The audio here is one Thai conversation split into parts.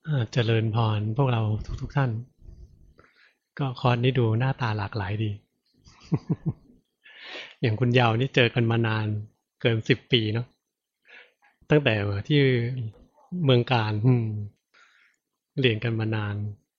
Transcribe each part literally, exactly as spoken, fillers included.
อ่าเจริญพรพวกเราทุกๆท่านก็คอร์สนี้ดูหน้าตาหลากหลายดีอย่างคุณยาวนี่เจอกันมานานเกินสิบปีเนาะตั้งแต่ที่เมืองการอืมเรียนกันมานาน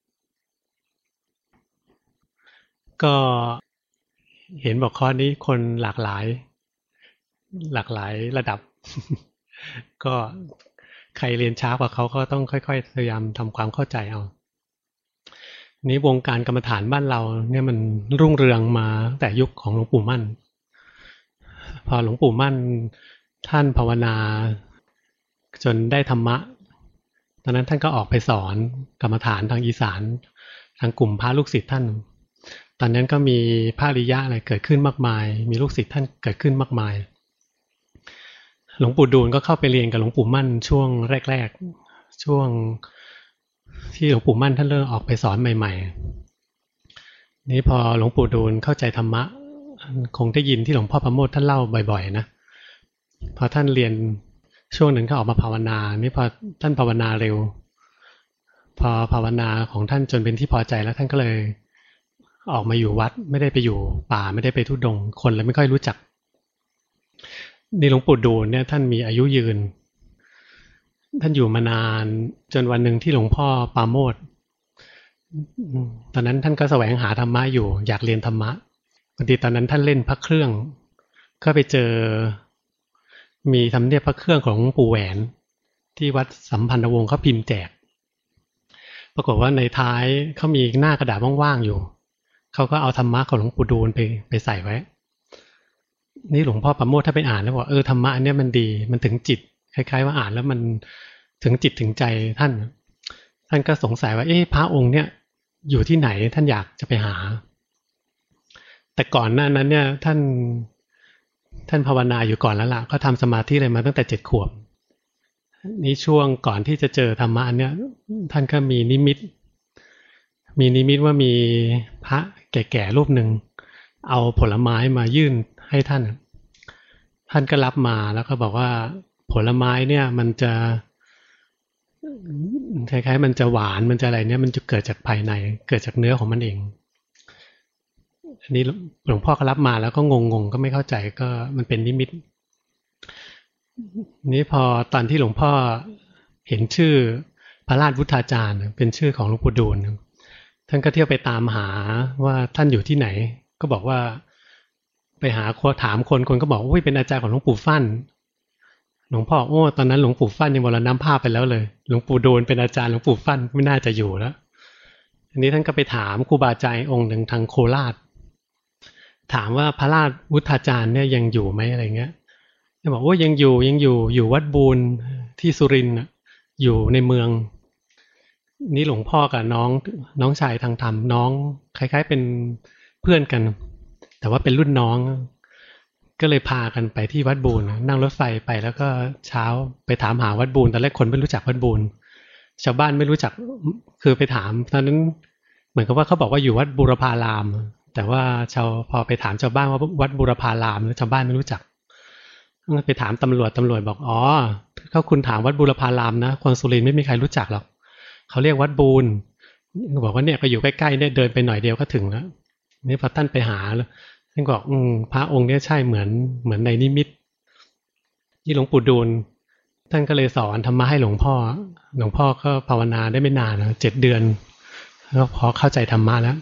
ก็เห็นบอกคอร์สนี้คนหลากหลายหลากหลายระดับก็ใครเรียนช้ากว่าเขาก็ต้องค่อยๆพยายามทำความเข้าใจเอานี้วงการกรรมฐานบ้านเราเนี่ยมันรุ่งเรืองมาตั้งแต่ยุคของหลวงปู่มั่น พอหลวงปู่มั่นท่านภาวนาจนได้ธรรมะตอนนั้นท่านก็ออกไปสอนกรรมฐานทางอีสานทางกลุ่มพระลูกศิษย์ท่านตอนนั้นก็มีพระอริยะอะไรเกิดขึ้นมากมายมีลูกศิษย์ท่านเกิดขึ้นมากมายหลวงปู่ดูลก็เข้าไปเรียนกับหลวงปู่มั่นช่วงแรกๆช่วงที่หลวงปู่มั่นท่านเริ่มออกไปสอนใหม่ๆนี้พอหลวงปู่ดูลเข้าใจธรรมะคงได้ยินที่หลวงพ่อประโมทท่านเล่าบ่อยๆนะ พอท่านเรียนช่วงหนึ่งก็ออกมาภาวนานี่พอท่านภาวนาเร็วพอภาวนาของท่านจนเป็นที่พอใจแล้วท่านก็เลยออกมาอยู่วัดไม่ได้ไปอยู่ป่าไม่ได้ไปทุดงค์คนเลยไม่ค่อยรู้จักนี่หลวงปู่ดูลเนี่ยท่านมีอายุยืนท่านอยู่มานานจนวันหนึ่งที่หลวงพ่อปราโมทย์ตอนนั้นท่านก็แสวงหาธรรมะอยู่อยากเรียนธรรมะพอดีตอนนั้นท่านเล่นพระเครื่องก็ไปเจอ มีทำเนียบพระเครื่องของหลวงปู่แหวนที่วัดสัมพันธวงศ์เขาพิมพ์แจกปรากฏว่าในท้ายเขามีหน้ากระดาษว่างๆอยู่เขาก็เอาธรรมะของหลวงปู่ดูลไปไปใส่ไว้นี่หลวงพ่อประโมทถ้าไปอ่านแล้วบอกเออธรรมะอันนี้มันดีมันถึงจิตคล้ายๆว่าอ่านแล้วมันถึงจิตถึงใจท่านท่านก็สงสัยว่าเอ๊ะพระองค์เนี่ยอยู่ที่ไหนท่านอยากจะไปหาแต่ก่อนหน้านั้นเนี่ยท่านท่านภาวนาอยู่ก่อนแล้วล่ะก็ทำสมาธิอะไรมาตั้งแต่เจ็ดขวบ นี่ช่วงก่อนที่จะเจอธรรมะอันเนี้ยท่านก็มีนิมิตมีนิมิตว่ามีพระแก่ๆรูปหนึ่งเอาผลไม้มายื่นให้ท่านท่านก็รับมาแล้วก็บอกว่าผลไม้เนี่ยมันจะคล้ายๆมันจะหวานมันจะอะไรเนี่ยมันจะเกิดจากภายในเกิดจากเนื้อของมันเองอันนี้หลวงพ่อก็รับมาแล้วก็งงๆก็ไม่เข้าใจก็มันเป็นนิมิต นี้พอตอนที่หลวงพ่อเห็นชื่อพระราชวุฒาจารย์เป็นชื่อของหลวงปู่ดูลท่านก็เที่ยวไปตามหาว่าท่านอยู่ที่ไหนก็บอกว่าไปหาถามคนคนก็บอกว่าเป็นอาจารย์ของหลวงปู่ฟั่นหลวงพ่อโอ้ตอนนั้นหลวงปู่ฟั่นยังมรณภาพไปแล้วเลยหลวงปู่ดูลเป็นอาจารย์หลวงปู่ฟั่นไม่น่าจะอยู่แล้วทีนี้ท่านก็ไปถามครูบาอาจารย์องค์หนึ่งทางโคราชถามว่าพระราชวุฒาจารย์เนี่ยยังอยู่ไหมอะไรเงี้ยบอกว่ายังอยู่ยังอยู่อยู่วัดบูรที่สุรินทร์อยู่ในเมืองนี่หลวงพ่อกับน้องน้องชายทางธรรมน้องคล้ายๆเป็นเพื่อนกันแต่ว่าเป็นรุ่นน้องก็เลยพากันไปที่วัดบูรนั่งรถไฟไปแล้วก็เช้าไปถามหาวัดบูรตอนแรกคนไม่รู้จักวัดบูรชาวบ้านไม่รู้จักคือไปถามตอนนั้นเหมือนกับว่าเขาบอกว่าอยู่วัดบูรพารามแต่ว่าชาวพอไปถามชาวบ้านว่าวัดบูรพารามชาวบ้านไม่รู้จักไปถามตำรวจตำรวจบอกอ๋อเขาคุณถามวัดบูรพารามนะคนสุรินทร์ไม่มีใครรู้จักหรอกเขาเรียกวัดบูรบอกว่าเนี่ยก็อยู่ใกล้ๆเนี่ยเดินไปหน่อยเดียวก็ถึงแล้วนี่พอท่านไปหาแล้วท่านบอกอืมพระองค์เนี่ยใช่เหมือนเหมือนในนิมิตที่หลวงปู่ดูลท่านก็เลยสอนธรรมะให้หลวงพ่อหลวงพ่อก็ภาวนาได้ไม่นานนะเจ็ดเดือนแล้วพอเข้าใจธรรมะแล้ว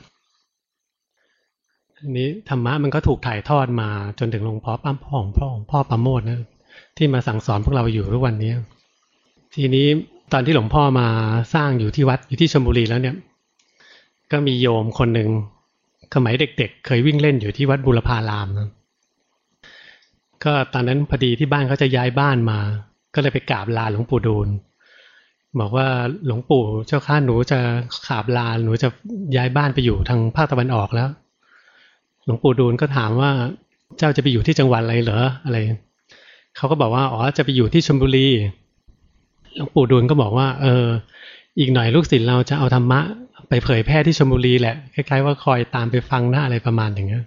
อันนี้ธรรมะมันก็ถูกถ่ายทอดมาจนถึงหลวงพ่อปั้มพ่อของพ่อพ่อประโมทนะที่มาสั่งสอนพวกเราอยู่ทุกวันนี้ทีนี้ตอนที่หลวงพ่อมาสร้างอยู่ที่วัดอยู่ที่ชลบุรีแล้วเนี่ยก็มีโยมคนหนึ่งสมัยเด็กๆ เเคยวิ่งเล่นอยู่ที่วัดบูรพารามนะก็ตอนนั้นพอดีที่บ้านเขาจะย้ายบ้านมาก็เลยไปกราบลาหลวงปู่ดูลบอกว่าหลวงปู่เจ้าข้าหนูจะกราบลาหนูจะย้ายบ้านไปอยู่ทางภาคตะวันออกแล้วหลวงปู่ดูลก็ถามว่าเจ้าจะไปอยู่ที่จังหวัดอะไรเหรออะไรเขาก็บอกว่าอ๋อจะไปอยู่ที่ชลบุรีหลวงปู่ดูลก็บอกว่าเอออีกหน่อยลูกศิษย์เราจะเอาธรรมะไปเผยแพร่ที่ชลบุรีแหละคล้ายๆว่าคอยตามไปฟังหน้าอะไรประมาณอย่างเงี้ย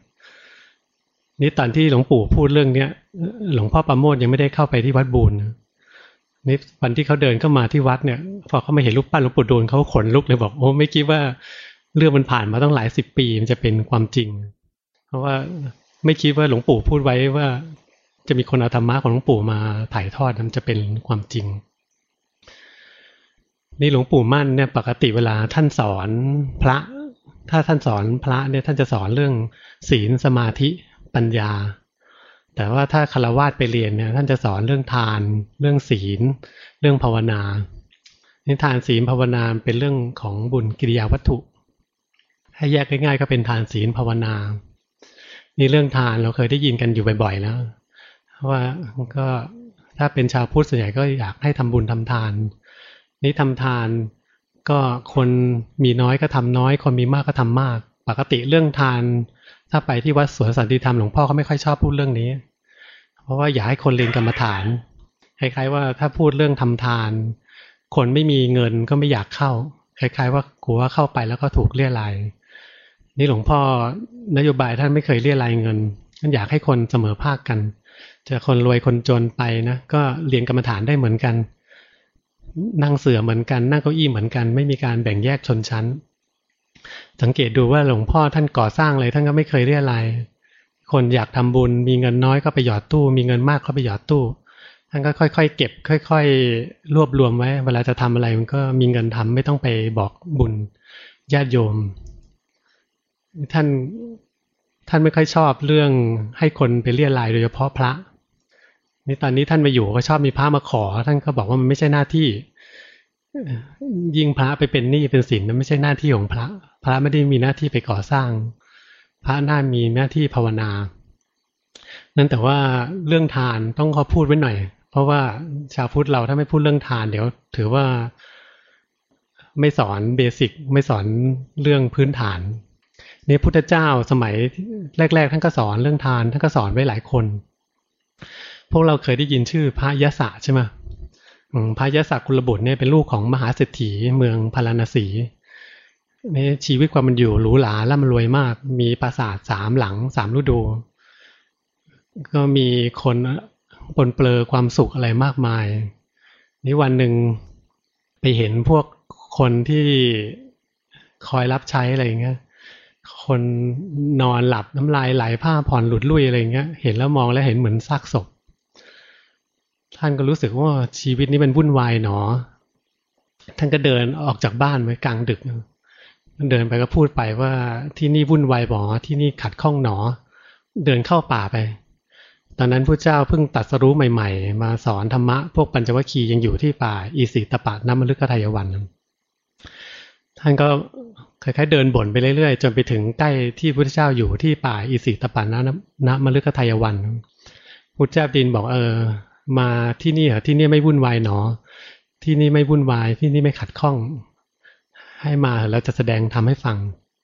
นี่ตอนที่หลวงปู่พูดเรื่องเนี้ยหลวงพ่อประโมทยังไม่ได้เข้าไปที่วัดบูรนี่วันที่เขาเดินเข้ามาที่วัดเนี่ยพอเขามาเห็นรูปปั้นหลวงปู่ดูลเขาขนลุกเลยบอกโอ้ไม่คิดว่าเรื่องมันผ่านมาต้องหลายสิบปีมันจะเป็นความจริงเพราะว่าไม่คิดว่าหลวงปู่พูดไว้ว่าจะมีคนเอาธรรมะของหลวงปู่มาถ่ายทอดมันจะเป็นความจริงนี่หลวงปู่มั่นเนี่ยปกติเวลาท่านสอนพระถ้าท่านสอนพระเนี่ยท่านจะสอนเรื่องศีลสมาธิปัญญาแต่ว่าถ้าฆราวาสไปเรียนเนี่ยท่านจะสอนเรื่องทานเรื่องศีลเรื่องภาวนานิทานศีลภาวนาเป็นเรื่องของบุญกิริยาวัตถุให้แยกง่ายๆก็เป็นทานศีลภาวนานี่เรื่องทานเราเคยได้ยินกันอยู่บ่อยๆแล้วว่าก็ถ้าเป็นชาวพุทธส่วนใหญ่ก็อยากให้ทำบุญทำทานนี่ทำทานก็คนมีน้อยก็ทำน้อยคนมีมากก็ทำมากปกติเรื่องทานถ้าไปที่วัดสวนสันติธรรมหลวงพ่อเขาไม่ค่อยชอบพูดเรื่องนี้เพราะว่าอยากให้คนเรียนกรรมฐานคล้ายๆว่าถ้าพูดเรื่องทำทานคนไม่มีเงินก็ไม่อยากเข้าคล้ายๆว่ากลัวว่าเข้าไปแล้วก็ถูกเรี่ยไรนี่หลวงพ่อนโยบายท่านไม่เคยเรี่ยไรเงินท่านอยากให้คนเสมอภาคกันจะคนรวยคนจนไปนะก็เรียนกรรมฐานได้เหมือนกันนั่งเสื่อเหมือนกันนั่งเก้าอี้เหมือนกันไม่มีการแบ่งแยกชนชั้นสังเกตดูว่าหลวงพ่อท่านก่อสร้างอะไรท่านก็ไม่เคยเรียอะไรคนอยากทำบุญมีเงินน้อยก็ไปหยอดตู้มีเงินมากก็ไปหยอดตู้ท่านก็ค่อยๆเก็บค่อยๆรวบรวมไว้เวลาจะทำอะไรมันก็มีเงินทำไม่ต้องไปบอกบุญญาติโยมท่านท่านไม่ค่อยชอบเรื่องให้คนไปเรียรายโดยเฉพาะพระนี่ตอนนี้ท่านมาอยู่ก็ชอบมีพระมาขอท่านก็บอกว่ามันไม่ใช่หน้าที่ยิ่งพระไปเป็นหนี้เป็นสินนั้นไม่ใช่หน้าที่ของพระพระไม่ได้มีหน้าที่ไปก่อสร้างพระน่ามีหน้าที่ภาวนานั่นแต่ว่าเรื่องทานต้องขอพูดไว้หน่อยเพราะว่าชาวพุทธเราถ้าไม่พูดเรื่องทานเดี๋ยวถือว่าไม่สอนเบสิกไม่สอนเรื่องพื้นฐานนี่พุทธเจ้าสมัยแรกๆท่านก็สอนเรื่องทานท่านก็สอนไว้หลายคนพวกเราเคยได้ยินชื่อพระยศใช่ไหมพระยศกุลบุตรเนี่ยเป็นลูกของมหาเศรษฐีเมืองพาราณสีนี่ชีวิตความมันอยู่หรูหราร่ำรวยมากมีปราสาทสามหลังสามฤดูก็มีคนปนเปื้อความสุขอะไรมากมายนี่วันหนึ่งไปเห็นพวกคนที่คอยรับใช้อะไรอย่างเงี้ยคนนอนหลับน้ำลายไหลผ้าผ่อนหลุดลุ่ยอะไรอย่างเงี้ยเห็นแล้วมองแล้วเห็นเหมือนซากศพท่านก็รู้สึกว่าชีวิตนี้มันวุ่นวายหนอท่านก็เดินออกจากบ้านไปกลางดึกเดินไปก็พูดไปว่าที่นี่วุ่นวายหนอที่นี่ขัดข้องหนอเดินเข้าป่าไปตอนนั้นพระเจ้าเพิ่งตรัสรู้ใหม่ๆมาสอนธรรมะพวกปัญจวัคคีย์ยังอยู่ที่ป่าอิสิตปะนมฤคทายวันท่านก็คล้ายๆเดินบ่นไปเรื่อยๆจนไปถึงใกล้ที่พระเจ้าอยู่ที่ป่าอิสิตปะนมฤคทายวันพระเจ้าดินบอกเออมาที่นี่เหรอที่นี่ไม่วุ่นวายหนอที่นี่ไม่วุ่นวายที่นี่ไม่ขัดข้องให้มาแล้วจะแสดงทำให้ฟัง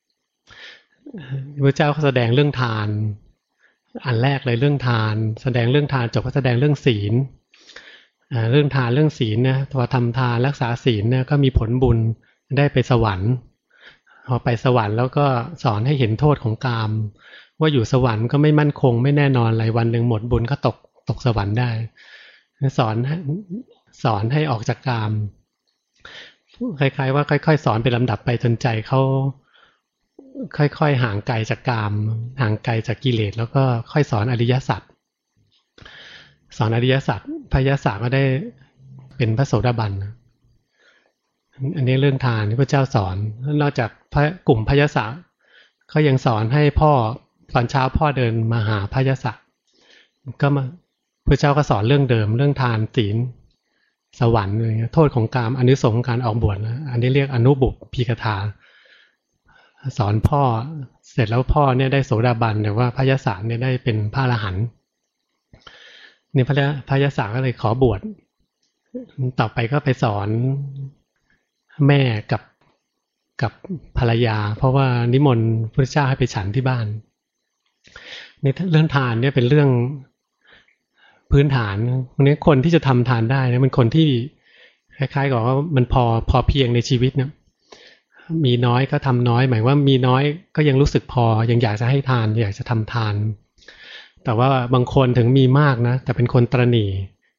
พระเจ้าเขาแสดงเรื่องทานอันแรกเลยเรื่องทานแสดงเรื่องทานจบก็แสดงเรื่องศีลเรื่องทานเรื่องศีลนะพอทำทานรักษาศีลเนี่ยก็มีผลบุญได้ไปสวรรค์พอไปสวรรค์แล้วก็สอนให้เห็นโทษของกามว่าอยู่สวรรค์ก็ไม่มั่นคงไม่แน่นอนอะไรวันหนึ่งหมดบุญก็ตกตกสวรรค์ได้สอนสอนให้ออกจากกามคล้ายๆว่าค่อยๆสอนเป็นลำดับไปจนใจเขาค่อยๆห่างไกลจากกามห่างไกลจากกิเลสแล้วก็ค่อยสอนอริยสัจสอนอริยสัจพระยศก็ได้เป็นพระโสดาบันอันนี้เรื่องทานที่พระเจ้าสอนนอกจากพระกลุ่มพระยศก็ยังสอนให้พ่อตอนเช้าพ่อเดินมาหาพระยศก็มาพระเจ้าก็สอนเรื่องเดิมเรื่องทานศีลสวรรค์อะไรเงี้ยโทษของกามอนิสงส์ของการออกบวชนะอันนี้เรียกอนุบุพพีกถาสอนพ่อเสร็จแล้วพ่อเนี่ยได้โสดาบันแต่ว่าพระยศเนี่ยได้เป็นพระอรหันต์นี่พระพระยศก็เลยขอบวชต่อไปก็ไปสอนแม่กับกับภรรยาเพราะว่านิมนต์พระเจ้าให้ไปฉันที่บ้านในเรื่องทานเนี่ยเป็นเรื่องพื้นฐานวันนี้คนที่จะทำทานได้นะมันคนที่คล้ายๆกับว่ามันพอพอเพียงในชีวิตเนี่ยมีน้อยก็ทำน้อยหมายว่ามีน้อยก็ยังรู้สึกพอยังอยากจะให้ทานอยากจะทำทานแต่ว่าบางคนถึงมีมากนะแต่เป็นคนตระหนี่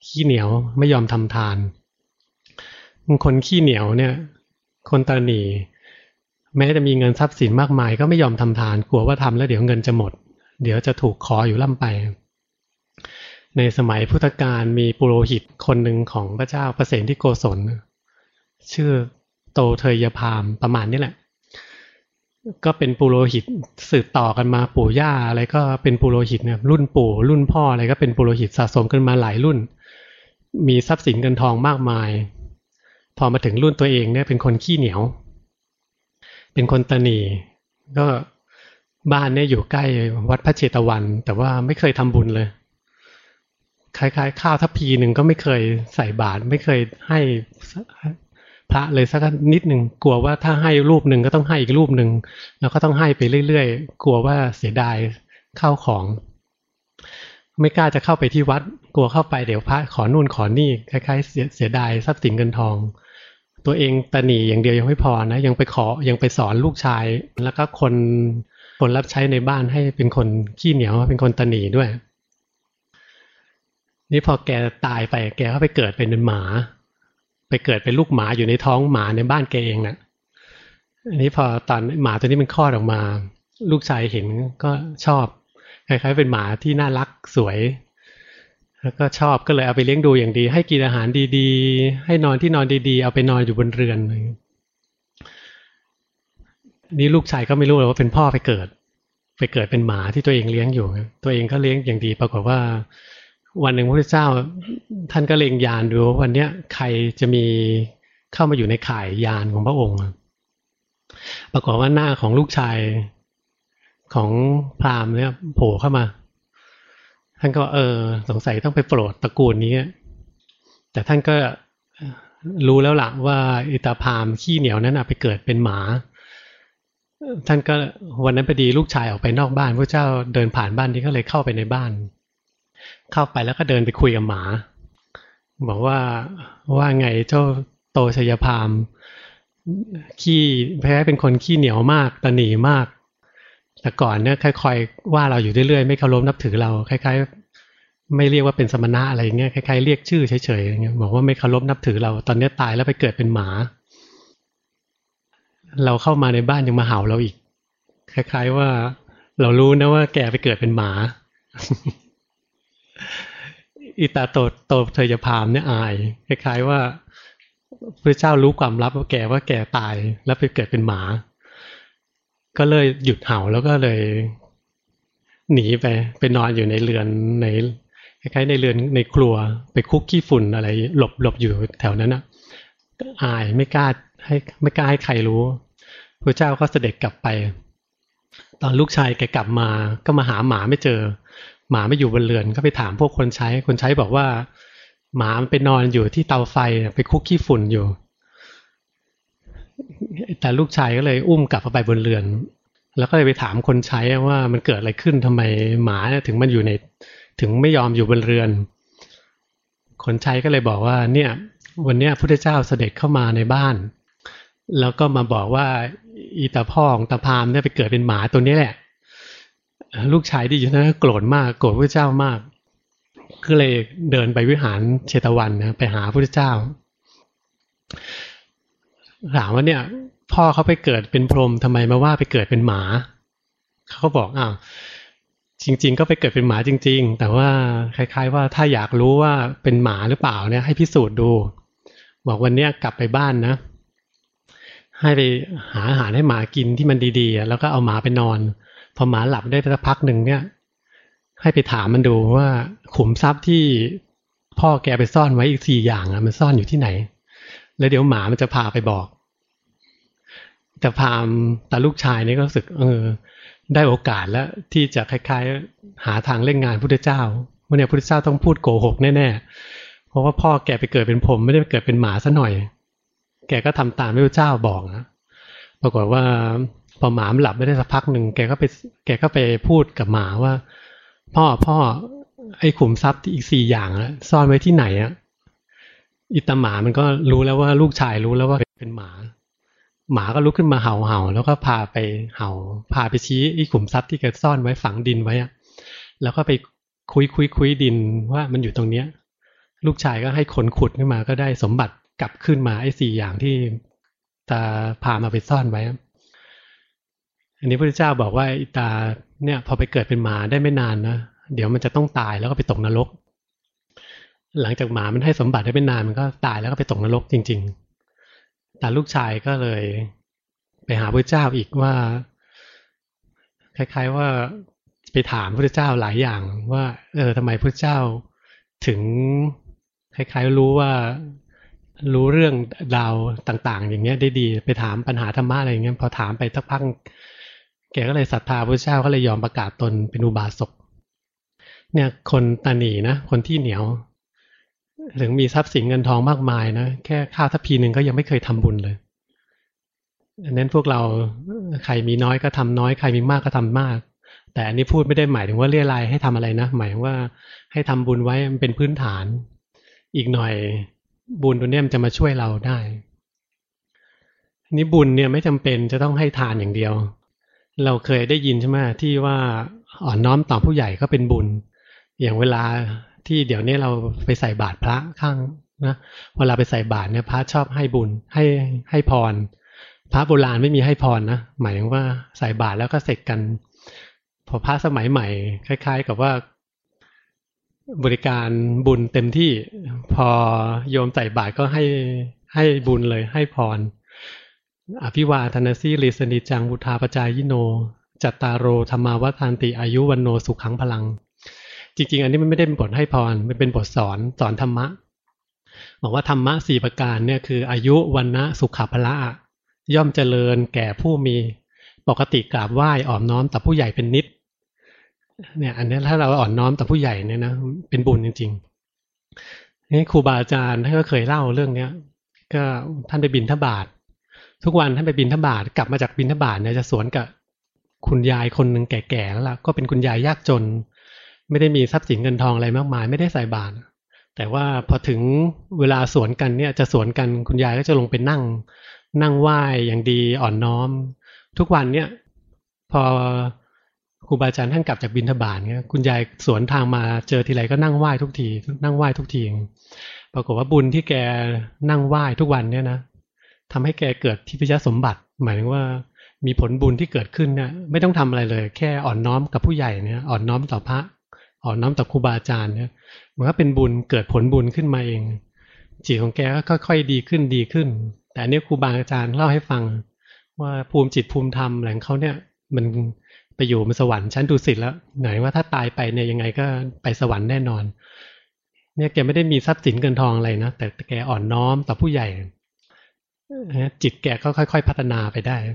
ขี้เหนียวไม่ยอมทำทานคนขี้เหนียวเนี่ยคนตนีแม้จะมีเงินทรัพย์สินมากมายก็ไม่ยอมทำทานกลัวว่าทำแล้วเดี๋ยวเงินจะหมดเดี๋ยวจะถูกขออยู่ล่ำไปในสมัยพุทธกาลมีปุโรหิตคนหนึ่งของพระเจ้าประเสนที่โกศลชื่อโตเทยพามประมาณนี้แหละก็เป็นปุโรหิตสืบต่อกันมาปู่ย่าอะไรก็เป็นปุโรหิตเนี่ยรุ่นปู่รุ่นพ่ออะไรก็เป็นปุโรหิตสะสมกันมาหลายรุ่นมีทรัพย์สินเงินทองมากมายพอมาถึงรุ่นตัวเองเนี่ยเป็นคนขี้เหนียวเป็นคนตนีก็บ้านเนี่ยอยู่ใกล้วัดพระเชตวันแต่ว่าไม่เคยทำบุญเลยคล้ายๆข้าวทัพพีหนึ่งก็ไม่เคยใส่บาตรไม่เคยให้พระเลยสักนิดหนึ่งกลัวว่าถ้าให้รูปหนึ่งก็ต้องให้อีกรูปหนึ่งแล้วก็ต้องให้ไปเรื่อยๆกลัวว่าเสียดายข้าวของไม่กล้าจะเข้าไปที่วัดกลัวเข้าไปเดี๋ยวพระขอนู่นขอนี่คล้ายๆเสียเสียดายทรัพย์สินเงินทองตัวเองตะหนีอย่างเดียวยังไม่พอนะยังไปขอยังไปสอนลูกชายแล้วก็คนคนรับใช้ในบ้านให้เป็นคนขี้เหนียวเป็นคนตะหนีด้วยนี่พอแกตายไปแกก็ไปเกิดเป็นหมาไปเกิดเป็นลูกหมาอยู่ในท้องหมาในบ้านแกเองนะอันนี้พอตอนหมาตัวนี้มันคลอดออกมาลูกชายเห็นก็ชอบคล้ายๆเป็นหมาที่น่ารักสวยแล้วก็ชอบก็เลยเอาไปเลี้ยงดูอย่างดีให้กินอาหารดีๆให้นอนที่นอนดีๆเอาไปนอนอยู่บนเรือนนี่ลูกชายก็ไม่รู้เลยว่าเป็นพ่อไปเกิดไปเกิดเป็นหมาที่ตัวเองเลี้ยงอยู่ตัวเองก็เลี้ยงอย่างดีปรากฏว่าวันหนึ่งพระพุทธเจ้าท่านก็เล็งยานดูว่าวันนี้ใครจะมีเข้ามาอยู่ในข่ายยานของพระองค์ปรากฏว่าหน้าของลูกชายของพราหมณ์เนี่ยโผล่เข้ามาท่านก็เออสงสัยต้องไปโปรดตระกูลนี้แต่ท่านก็รู้แล้วล่ะว่าอิตาพราหมณ์ขี้เหนียวนั้นไปเกิดเป็นหมาท่านก็วันนั้นพอดีลูกชายออกไปนอกบ้านพระเจ้าเดินผ่านบ้านนี้ก็เลยเข้าไปในบ้านเข้าไปแล้วก็เดินไปคุยกับหมาบอกว่าว่าไงเจ้าโตชยพามขี้แพ้เป็นคนขี้เหนียวมากตะหนีมากแต่ก่อนเนี่ยค่อยๆว่าเราอยู่เรื่อยๆไม่เคารพนับถือเราคล้ายๆไม่เรียกว่าเป็นสมณะอะไรเงี้ยคล้ายๆเรียกชื่อเฉยๆอย่างเงี้ยบอกว่าไม่เคารพนับถือเราตอนนี้ตายแล้วไปเกิดเป็นหมาเราเข้ามาในบ้านยังมาเห่าเราอีกคล้ายๆว่าเรารู้นะว่าแกไปเกิดเป็นหมาอิตาโตโตเทยพามเนี่ยอายคล้ายๆว่าพระเจ้ารู้ความลับว่าแกว่าแกตายแล้วไปเกิดเป็นหมาก็เลยหยุดเห่าแล้วก็เลยหนีไปไปนอนอยู่ในเรือนในคล้ายๆในเรือนในครัวไปคุกขี้ฝุ่นอะไรหลบหลบอยู่แถวนั้นนะอายไม่กล้าให้ไม่กล้าให้ใครรู้พระเจ้าก็เสด็จกลับไปตอนลูกชายแกกลับมาก็มาหาหมาไม่เจอหมาไม่อยู่บนเรือนก็ไปถามพวกคนใช้คนใช้บอกว่าหมามันไปนอนอยู่ที่เตาไฟไปคุกขี้ฝุ่นอยู่แต่ลูกชายก็เลยอุ้มกลับไปบนเรือนแล้วก็เลยไปถามคนใช้ว่ามันเกิดอะไรขึ้นทำไมหมาถึงมันอยู่ในถึงไม่ยอมอยู่บนเรือนคนใช้ก็เลยบอกว่าเนี่ยวันนี้พระพุทธเจ้าเสด็จเข้ามาในบ้านแล้วก็มาบอกว่าอีตาพ่อของตาพามเนี่ยไปเกิดเป็นหมาตัวนี้แหละลูกชายที่อยู่นั้นก็โกรธมากโกรธพระเจ้ามากก็เลยเดินไปวิหารเชตวันนะไปหาพระพุทธเจ้าถามว่าเนี่ยพ่อเขาไปเกิดเป็นพรหมทำไมมาว่าไปเกิดเป็นหมาเขาก็บอกอ้าวจริงๆก็ไปเกิดเป็นหมาจริงๆแต่ว่าคล้ายๆว่าถ้าอยากรู้ว่าเป็นหมาหรือเปล่าเนี่ยให้พิสูจน์ดูบอกวันนี้กลับไปบ้านนะให้ไปหาอาหารให้หมากินที่มันดีๆแล้วก็เอาหมาไปนอนพอหมาหลับได้สักพักหนึ่งเนี่ยให้ไปถามมันดูว่าขุมทรัพย์ที่พ่อแกไปซ่อนไว้อีกสี่อย่างอ่ะมันซ่อนอยู่ที่ไหนแล้วเดี๋ยวหมามันจะพาไปบอกแต่พามแต่ลูกชายนี่ก็รู้สึกเออได้โอกาสแล้วที่จะคล้ายๆหาทางเล่นงานพุทธเจ้าว่าเนี่ยพุทธเจ้าต้องพูดโกหกแน่ๆเพราะว่าพ่อแกไปเกิดเป็นพรหมไม่ได้ไปเกิดเป็นหมาซะหน่อยแกก็ทำตามที่พระเจ้าบอกนะปรากฏว่าพอหมามันหลับไม่ได้สักพักหนึ่งแกก็ไปแกก็ไปพูดกับหมาว่าพ่อพ่อไอ้ขุมทรัพย์ที่อีกสี่อย่างอะซ่อนไว้ที่ไหนอะอิตาหมามันก็รู้แล้วว่าลูกชายรู้แล้วว่าเป็นหมาหมาก็ลุกขึ้นมาเห่าเห่าแล้วก็พาไปเห่าพาไปชี้ไอ้ขุมทรัพย์ที่แกซ่อนไว้ฝังดินไว้อะแล้วก็ไปคุยคุยคุยดินว่ามันอยู่ตรงเนี้ยคลูกชายก็ให้คนขุดขึ้นมาก็ได้สมบัติกลับขึ้นมาไอ้สี่อย่างที่ตาพามาไปซ่อนไว้อันนี้พระพุทธเจ้าบอกว่าไอ้ตาเนี่ยพอไปเกิดเป็นหมาได้ไม่นานนะเดี๋ยวมันจะต้องตายแล้วก็ไปตกนรกหลังจากหมามันให้สมบัติได้ไม่นานมันก็ตายแล้วก็ไปตกนรกจริงๆแต่ลูกชายก็เลยไปหาพระเจ้าอีกว่าคล้ายๆว่าไปถามพระเจ้าหลายอย่างว่าเออทำไมพระเจ้าถึงคล้ายๆรู้ว่ารู้เรื่องราวต่างๆอย่างเงี้ยได้ดีไปถามปัญหาธรรมะอะไรอย่างเงี้ยพอถามไปสักพักแกก็เลยศรัทธาพระเจ้าก็เลยยอมประกาศตนเป็นอุบาสกเนี่ยคนตาหนีนะคนที่เหนียวถึงมีทรัพย์สินเงินทองมากมายนะแค่ข้าวทัพพีหนึ่งก็ยังไม่เคยทำบุญเลยอันนั้นพวกเราใครมีน้อยก็ทำน้อยใครมีมากก็ทำมากแต่อันนี้พูดไม่ได้หมายถึงว่าเรียรายให้ทำอะไรนะหมายถึงว่าให้ทำบุญไว้มันเป็นพื้นฐานอีกหน่อยบุญตัวนี้มันจะมาช่วยเราได้นี่บุญเนี่ยไม่จำเป็นจะต้องให้ทานอย่างเดียวเราเคยได้ยินใช่ไหมที่ว่าอ่อนน้อมต่อผู้ใหญ่ก็เป็นบุญอย่างเวลาที่เดี๋ยวนี้เราไปใส่บาตรพระข้างนะเวลาไปใส่บาตรเนี่ยพระชอบให้บุญให้ให้พรพระโบราณไม่มีให้พรนะหมายถึงว่าใส่บาตรแล้วก็เสร็จกันพอพระสมัยใหม่คล้ายๆกับว่าบริการบุญเต็มที่พอโยมใส่บาตรก็ให้ให้บุญเลยให้พรอภิวาทนาสีลิสนิจังวุธาปจายโนจัตตารโอธรรมาวัฏันติอายุวันโนสุขังพลังจริงๆอันนี้มันไม่ได้เป็นบทให้พรมันเป็นบทสอนสอนธรรมะบอกว่าธรรมะสี่ประการเนี่ยคืออายุวันนะสุขภละย่อมเจริญแก่ผู้มีปกติกราบไหว้อ่อมน้อมต่อผู้ใหญ่เป็นนิดเนี่ยอันนี้ถ้าเราอ่อนน้อมต่อผู้ใหญ่เนี่ยนะเป็นบุญจริงๆนี่ครูบาอาจารย์ท่านก็เคยเล่าเรื่องเนี้ยก็ท่านไปบิณฑบาตทุกวันท่านไปบิณฑบาตกลับมาจากบิณฑบาตเนี่ยจะสวนกับคุณยายคนหนึ่งแก่ๆแล้วล่ะก็เป็นคุณยายยากจนไม่ได้มีทรัพย์สินเงินทองอะไรมากมายไม่ได้ใส่บาตรแต่ว่าพอถึงเวลาสวนกันเนี่ยจะสวนกันคุณยายก็จะลงไปนั่งนั่งไหว้อย่างดีอ่อนน้อมทุกวันเนี่ยพอครูบาอาจารย์ท่านกลับจากบิณฑบาตเนี่ยคุณยายสวนทางมาเจอทีไรก็นั่งไหว้ทุกทีนั่งไหว้ทุกทีปรากฏว่าบุญที่แกนั่งไหว้ทุกวันเนี่ยนะทำให้แกเกิดทิพยสมบัติหมายถึงว่ามีผลบุญที่เกิดขึ้นเนี่ยไม่ต้องทำอะไรเลยแค่อ่อนน้อมกับผู้ใหญ่เนี่ยอ่อนน้อมต่อพระอ่อนน้อมต่อครูบาอาจารย์เนี่ยมันก็เป็นบุญเกิดผลบุญขึ้นมาเองจิตของแกก็ค่อยๆดีขึ้นดีขึ้นแต่อันนี้ครูบาอาจารย์เล่าให้ฟังว่าภูมิจิตภูมิธรรมแหล่งเขาเนี่ยมันไปอยู่บนสวรรค์ชั้นดุสิตแล้วไหนว่าถ้าตายไปเนี่ยยังไงก็ไปสวรรค์แน่นอนเนี่ยแกไม่ได้มีทรัพย์สินเงินทองอะไรนะแต่แกอ่อนน้อมต่อผู้ใหญ่จิตแกก็ค่อยๆพัฒนาไปได้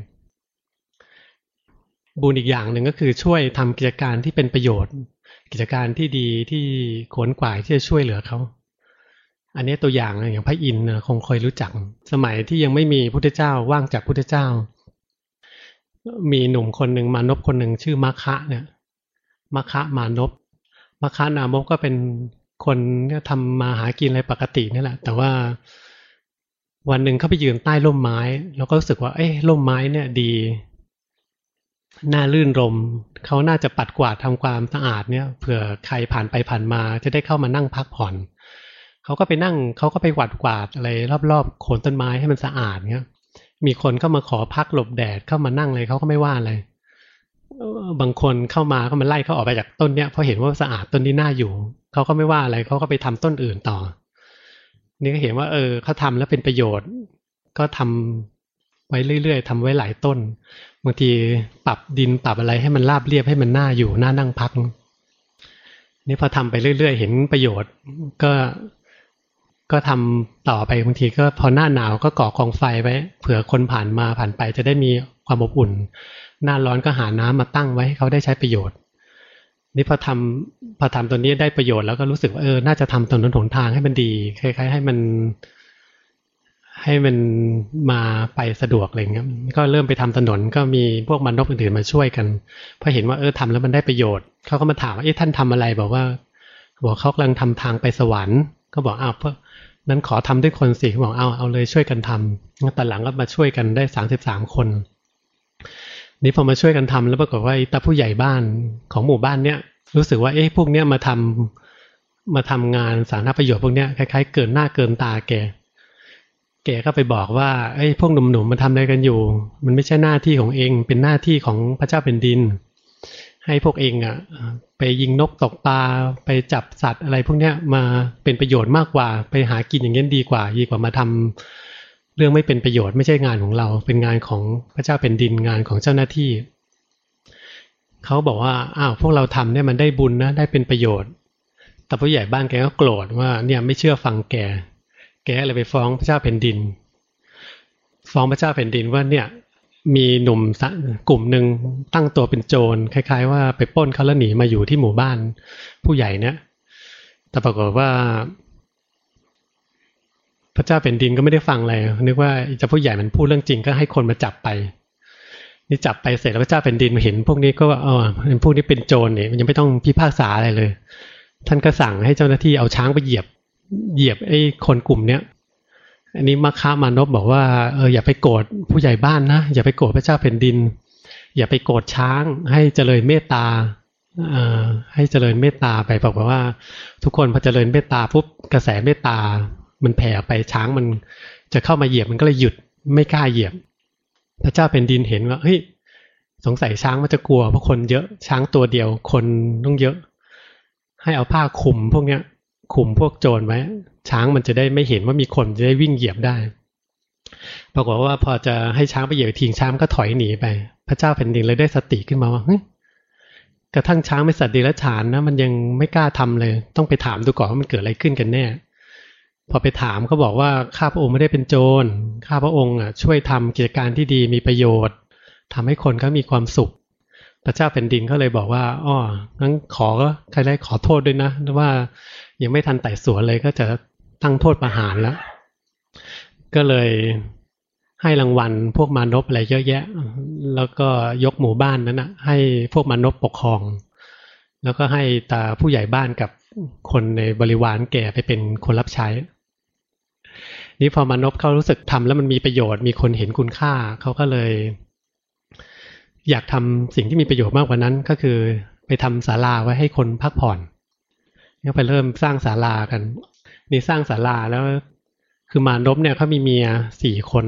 บุญอีกอย่างหนึ่งก็คือช่วยทำกิจการที่เป็นประโยชน์กิจการที่ดีที่ขวนขวายที่จะช่วยเหลือเขาอันนี้ตัวอย่างอย่างพระอินทร์คงเคยรู้จักสมัยที่ยังไม่มีพุทธเจ้าว่างจากพุทธเจ้ามีหนุ่มคนหนึ่งมานพคนหนึ่งชื่อมัคคะเนี่ยมัคคะมานพมัคคะนามพก็เป็นคนเนี่ยทำมาหากินอะไรปกตินี่แหละแต่ว่าวันหนึ่งเขาไปยืนใต้ร่มไม้แล้วก็รู้สึกว่าเอ้ยร่มไม้เนี่ยดีน่าลื่นรมเขาน่าจะปัดกวาดทำความสะอาดเนี่ยเผื่อใครผ่านไปผ่านมาจะได้เข้ามานั่งพักผ่อนเขาก็ไปนั่งเขาก็ไปกวาดกวาดอะไรรอบๆโคนต้นไม้ให้มันสะอาดเนี่ยมีคนเข้ามาขอพักหลบแดดเข้ามานั่งเลยเขาก็ไม่ว่าอะไรบางคนเข้ามาก็มาไล่เขาออกไปจากต้นเนี้ยเพราะเห็นว่าสะอาดต้นนี้น่าอยู่เขาก็ไม่ว่าอะไรเขาก็ไปทำต้นอื่นต่อนี่ก็เห็นว่าเออเขาทำแล้วเป็นประโยชน์ก็ทำไว้เรื่อยๆทำไว้หลายต้นบางทีปรับดินปรับอะไรให้มันราบเรียบให้มันน่าอยู่น่านั่งพักนี่พอทำไปเรื่อยๆเห็นประโยชน์ก็ก็ทำต่อไปบางทีก็พอหน้าหนาวก็ก่อกองไฟไว้เผื่อคนผ่านมาผ่านไปจะได้มีความอบอุ่นหน้าร้อนก็หาน้ำมาตั้งไว้ให้เขาได้ใช้ประโยชน์นี่พอทำพอทำตัวนี้ได้ประโยชน์แล้วก็รู้สึกว่าเออน่าจะทำถนนหนทางให้มันดีคล้ายๆให้มันให้มันมาไปสะดวกอะไรเงี้ยก็เริ่มไปทำถนนก็มีพวกมนุษย์อื่นๆมาช่วยกันพอเห็นว่าเออทำแล้วมันได้ประโยชน์เขาก็มาถามว่าเอ๊ะท่านทำอะไรบอกว่าบอกเขากำลังทำทางไปสวรรค์ก็บอกอ้าวเพราะนั้นขอทำด้วยคนสิเขาบอกเอาเอาเลยช่วยกันทำตอนหลังก็มาช่วยกันได้สามสิบสามคนนี่พอมาช่วยกันทำแล้วปรากฏว่าตาผู้ใหญ่บ้านของหมู่บ้านเนี้ยรู้สึกว่าเอ๊ะพวกเนี้ยมาทมาทำงานสาธารณประโยชน์พวกเนี้ยคล้ายๆเกินหน้าเกินตาแกแกก็ไปบอกว่าไอ้พวกหนุ่มๆมันทำอะไรกันอยู่มันไม่ใช่หน้าที่ของเองเป็นหน้าที่ของพระเจ้าแผ่นดินให้พวกเองอ่ะไปยิงนกตกปลาไปจับสัตว์อะไรพวกเนี้ยมาเป็นประโยชน์มากกว่าไปหากินอย่างนี้ดีกว่าดีกว่ามาทำเรื่องไม่เป็นประโยชน์ไม่ใช่งานของเราเป็นงานของพระเจ้าแผ่นดินงานของเจ้าหน้าที่เขาบอกว่าอ้าวพวกเราทำเนี่ยมันได้บุญนะได้เป็นประโยชน์แต่ผู้ใหญ่บ้านแกก็โกรธว่าเนี่ยไม่เชื่อฟังแกแกเลยไปฟ้องพระเจ้าแผ่นดินฟ้องพระเจ้าแผ่นดินว่าเนี่ยมีหนุ่มกลุ่มหนึ่งตั้งตัวเป็นโจรคล้ายๆว่าไปปล้นเขาแล้วหนีมาอยู่ที่หมู่บ้านผู้ใหญ่เนี่ยแต่ปรากฏว่าพระเจ้าแผ่นดินก็ไม่ได้ฟังอะไรนึกว่าจะผู้ใหญ่มันพูดเรื่องจริงก็ให้คนมาจับไปนี่จับไปเสร็จแล้วพระเจ้าแผ่นดินมาเห็นพวกนี้ก็ว่าอ๋อพวกนี้เป็นโจรเนี่ยมันยังไม่ต้องพิพากษาอะไรเลยท่านก็สั่งให้เจ้าหน้าที่เอาช้างไปเหยียบเหยียบไอ้คนกลุ่มเนี้ยอันนี้มัคคะมานพบอกว่าเอออย่าไปโกรธผู้ใหญ่บ้านนะอย่าไปโกรธพระเจ้าแผ่นดินอย่าไปโกรธช้างให้เจริญเมตตาเอ่อให้เจริญเมตตาไปบอกว่าทุกคนพอเจริญเมตตาปุ๊บกระแสเมตตามันแผ่ไปช้างมันจะเข้ามาเหยียบมันก็เลยหยุดไม่กล้าเหยียบพระเจ้าแผ่นดินเห็นว่าเฮ้ยสงสัยช้างมันจะกลัวเพราะคนเยอะช้างตัวเดียวคนต้องเยอะให้เอาผ้าคลุมพวกเนี้ยคลุมพวกโจรไว้ช้างมันจะได้ไม่เห็นว่ามีคนจะได้วิ่งเหยียบได้ปรากฏว่าพอจะให้ช้างไปเหยียบทิ้งช้างก็ถอยหนีไปพระเจ้าแผ่นดินเลยได้สติขึ้นมาว่าเฮ้ยกระทั่งช้างเป็นสัตว์เดรัจฉานนะมันยังไม่กล้าทำเลยต้องไปถามดูก่อนว่ามันเกิดอะไรขึ้นกันแน่พอไปถามเขาบอกว่าข้าพระองค์ไม่ได้เป็นโจรข้าพระองค์อ่ะช่วยทำกิจการที่ดีมีประโยชน์ทำให้คนเขามีความสุขพระเจ้าแผ่นดินก็เลยบอกว่าอ้องั้นขอใครได้ขอโทษด้วยนะว่ายังไม่ทันไต่สวนเลยก็จะตั้งโทษประหารแล้วก็เลยให้รางวัลพวกมารพอะไรเยอะแยะแล้วก็ยกหมู่บ้านนั้นนะให้พวกมารพปกครองแล้วก็ให้ตาผู้ใหญ่บ้านกับคนในบริวารแก่ไปเป็นคนรับใช้นี่พอมารพเขารู้สึกทำแล้วมันมีประโยชน์มีคนเห็นคุณค่าเขาก็เลยอยากทำสิ่งที่มีประโยชน์มากกว่านั้นก็คือไปทำศาลาไว้ให้คนพักผ่อนก็ไปเริ่มสร้างศาลากันนี่สร้างศาลาแล้วคือมารพเนี่ยเขามีเมียสี่คน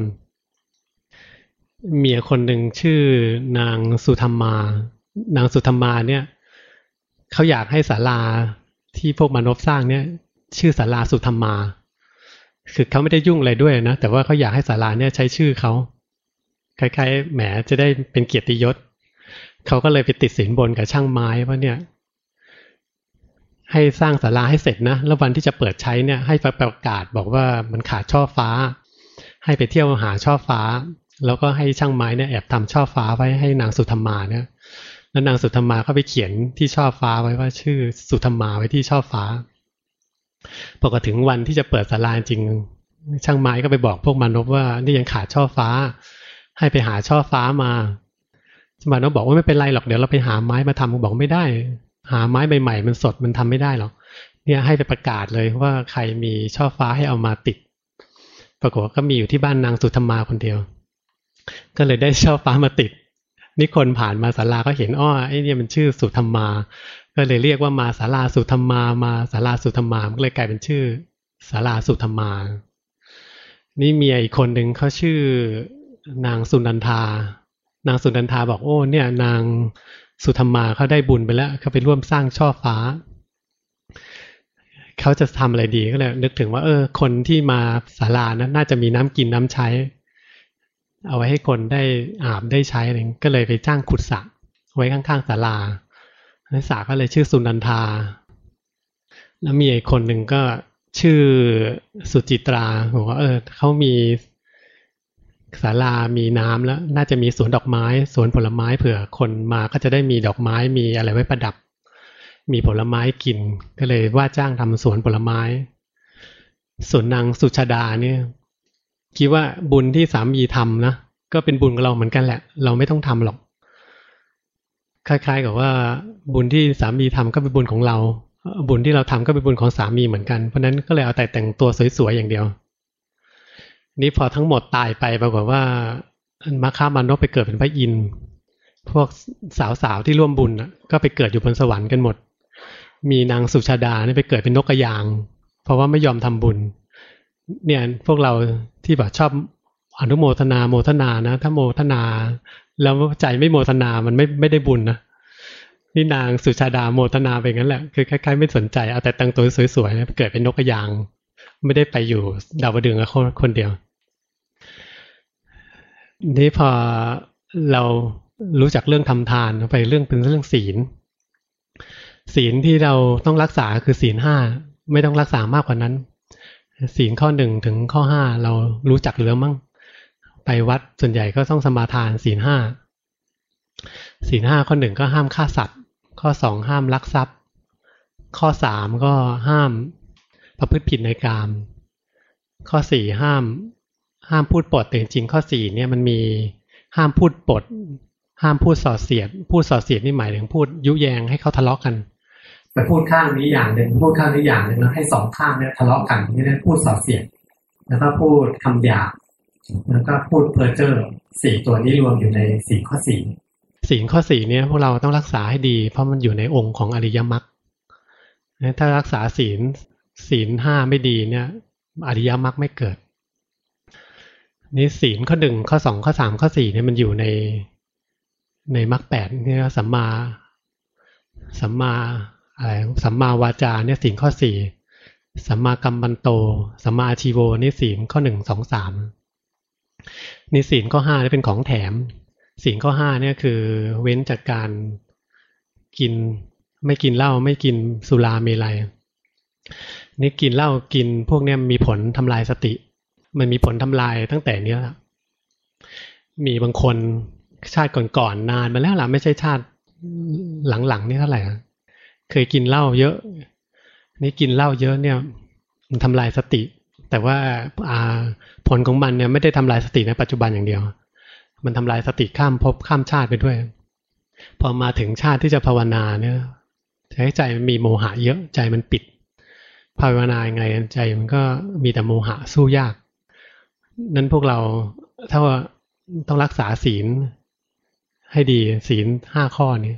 เมียคนหนึ่งชื่อนางสุธรรมานางสุธรรมาเนี่ยเขาอยากให้ศาลาที่พวกมารพสร้างเนี่ยชื่อศาลาสุธรรมาคือเขาไม่ได้ยุ่งอะไรด้วยนะแต่ว่าเขาอยากให้ศาลาเนี่ยใช้ชื่อเขาคล้ายๆแหมจะได้เป็นเกียรติยศเขาก็เลยไปติดสินบนกับช่างไม้ว่าเนี่ยให้สร้างศาลาให้เสร็จนะแล้ววันที่จะเปิดใช้เนี่ยให้ประกาศบอกว่ามันขาดช่อฟ้าให้ไปเที่ยวหาช่อฟ้าแล้วก็ให้ช่างไม้เนี่ยแอบทำช่อฟ้าไว้ให้นางสุธรรมาเนี่ยแล้วนางสุธรรมาก็ไปเขียนที่ช่อฟ้าไว้ว่าชื่อสุธรรมาไว้ที่ช่อฟ้าพอถึงวันที่จะเปิดศาลาจริงช่างไม้ก็ไปบอกพวกมารพว่านี่ยังขาดช่อฟ้าให้ไปหาช่อฟ้ามามารพบอกว่าไม่เป็นไรหรอกเดี๋ยวเราไปหาไม้มาทำบอกไม่ได้หาไม้ใหม่ๆมันสดมันทำไม่ได้หรอกเนี่ยให้ไปประกาศเลยว่าใครมีช่อฟ้าให้เอามาติดปรากฏว่าก็มีอยู่ที่บ้านนางสุธรรมาคนเดียวก็เลยได้ช่อฟ้ามาติดนี่คนผ่านมาศาลาก็เห็นอ้อไอ้เนี่ยมันชื่อสุธรรมาก็เลยเรียกว่ามาศาลาสุธรรมามาศาลาสุธรรมาก็เลยกลายเป็นชื่อศาลาสุธรรมานี่เมียอีกคนหนึ่งเขาชื่อนางสุนันทานางสุนันทาบอกโอ้เนี่ยนางสุธรรมาเขาได้บุญไปแล้วเขาไปร่วมสร้างช่อฟ้าเขาจะทำอะไรดีก็เลยนึกถึงว่าเออคนที่มาศาลานั้นน่าจะมีน้ำกินน้ำใช้เอาไว้ให้คนได้อาบได้ใช้อะไรก็เลยไปจ้างขุดสระไว้ข้างๆศาลาสระก็เลยชื่อสุนันทาแล้วมีอีกคนหนึ่งก็ชื่อสุจิตราบอกว่าเออเขามีศาลามีน้ำแล้วน่าจะมีสวนดอกไม้สวนผลไม้เผื่อคนมาก็จะได้มีดอกไม้มีอะไรไว้ประดับมีผลไม้กินก็เลยว่าจ้างทำสวนผลไม้ส่วนนางสุชาดาเนี่ยคิดว่าบุญที่สามีทำนะก็เป็นบุญของเราเหมือนกันแหละเราไม่ต้องทำหรอกคล้ายๆกับว่าบุญที่สามีทำก็เป็นบุญของเราบุญที่เราทำก็เป็นบุญของสามีเหมือนกันเพราะนั้นก็เลยเอาแต่แต่งตัวสวยๆอย่างเดียวนี่พอทั้งหมดตายไปปรากฏว่ามัคคะมานพไปเกิดเป็นพระอินทร์พวกสาวๆที่ร่วมบุญก็ไปเกิดอยู่บนสวรรค์กันหมดมีนางสุชาดาเนี่ยไปเกิดเป็นนกกระยางเพราะว่าไม่ยอมทำบุญเนี่ยพวกเราที่แบบชอบอนุโมทนาโมทนานะถ้าโมทนาแล้วใจไม่โมทนามันไม่ไม่ได้บุญนะนี่นางสุชาดาโมทนาไปงั้นแหละคือคล้ายๆไม่สนใจเอาแต่ตั้งตัวสวยๆเกิดเป็นนกกระยางไม่ได้ไปอยู่ดาวดึงส์กับคนเดียวนี่พอเรารู้จักเรื่องทำทานไปเรื่องเป็นเรื่องศีลศีลที่เราต้องรักษาคือศีลห้าไม่ต้องรักษามากกว่านั้นศีลข้อหนึ่งถึงข้อห้าเรารู้จักหรือมั้งไปวัดส่วนใหญ่ก็ต้องสมาทานศีลห้าศีลห้าข้อหนึ่งก็ห้ามฆ่าสัตว์ข้อสองห้ามลักทรัพย์ข้อสามก็ห้ามประพฤติผิดในกามข้อสี่ห้ามห้ามพูดปดแต่จริงๆข้อสี่เนี่ยมันมีห้ามพูดปดห้ามพูดส่อเสียดพูดส่อเสียดนี่หมายถึงพูดยุแยงให้เขาทะเลาะกันแต่พูดข้างนี้อย่างหนึ่งพูดข้างนี้อย่างหนึ่งแล้วให้สองข้างเนี่ยทะเลาะกันนี่เรียกพูดส่อเสียดแล้วก็พูดคำหยาบแล้วก็พูดเพ้อเจ้อสี่ตัวนี้รวมอยู่ในสี่ข้อสี่ศีลข้อสี่เนี่ยพวกเราต้องรักษาให้ดีเพราะมันอยู่ในองค์ของอริยมรรคถ้ารักษาศีลศีลห้าไม่ดีเนี่ยอริยมรรคไม่เกิดนี่ศีลข้อหนึ่งข้อสองข้อสามข้อสี่เนี่ยมันอยู่ในในมรรคแปดเนี่ยสัมมาสัมมาอะไรสัมมาวาจาเนี่ยศีลข้อสี่สัมมากัมมันโตสัมมาอาชีโวนี่ศีลข้อหนึ่งสองสามนี่ศีลข้อห้านี่เป็นของแถมศีลข้อห้าเนี่ยคือเว้นจากการกินไม่กินเหล้าไม่กินสุราเมลัยนี่กินเหล้ากินพวกเนี้ยมีผลทำลายสติมันมีผลทำลายตั้งแต่เนี้ยมีบางคนชาติก่อนๆนานมาแล้วล่ะไม่ใช่ชาติหลังๆนี่เท่าไหร่เคยกินเหล้าเยอะนี่กินเหล้าเยอะเนี่ยมันทำลายสติแต่ว่าผลของมันเนี่ยไม่ได้ทำลายสติในปัจจุบันอย่างเดียวมันทำลายสติข้ามภพข้ามชาติไปด้วยพอมาถึงชาติที่จะภาวนาเนี่ยใจใจมันมีโมหะเยอะใจมันปิดภาวนายังไงใจมันก็มีแต่โมหะสู้ยากนั้นพวกเราถ้าว่าต้องรักษาศีลให้ดีศีลห้าข้อนี้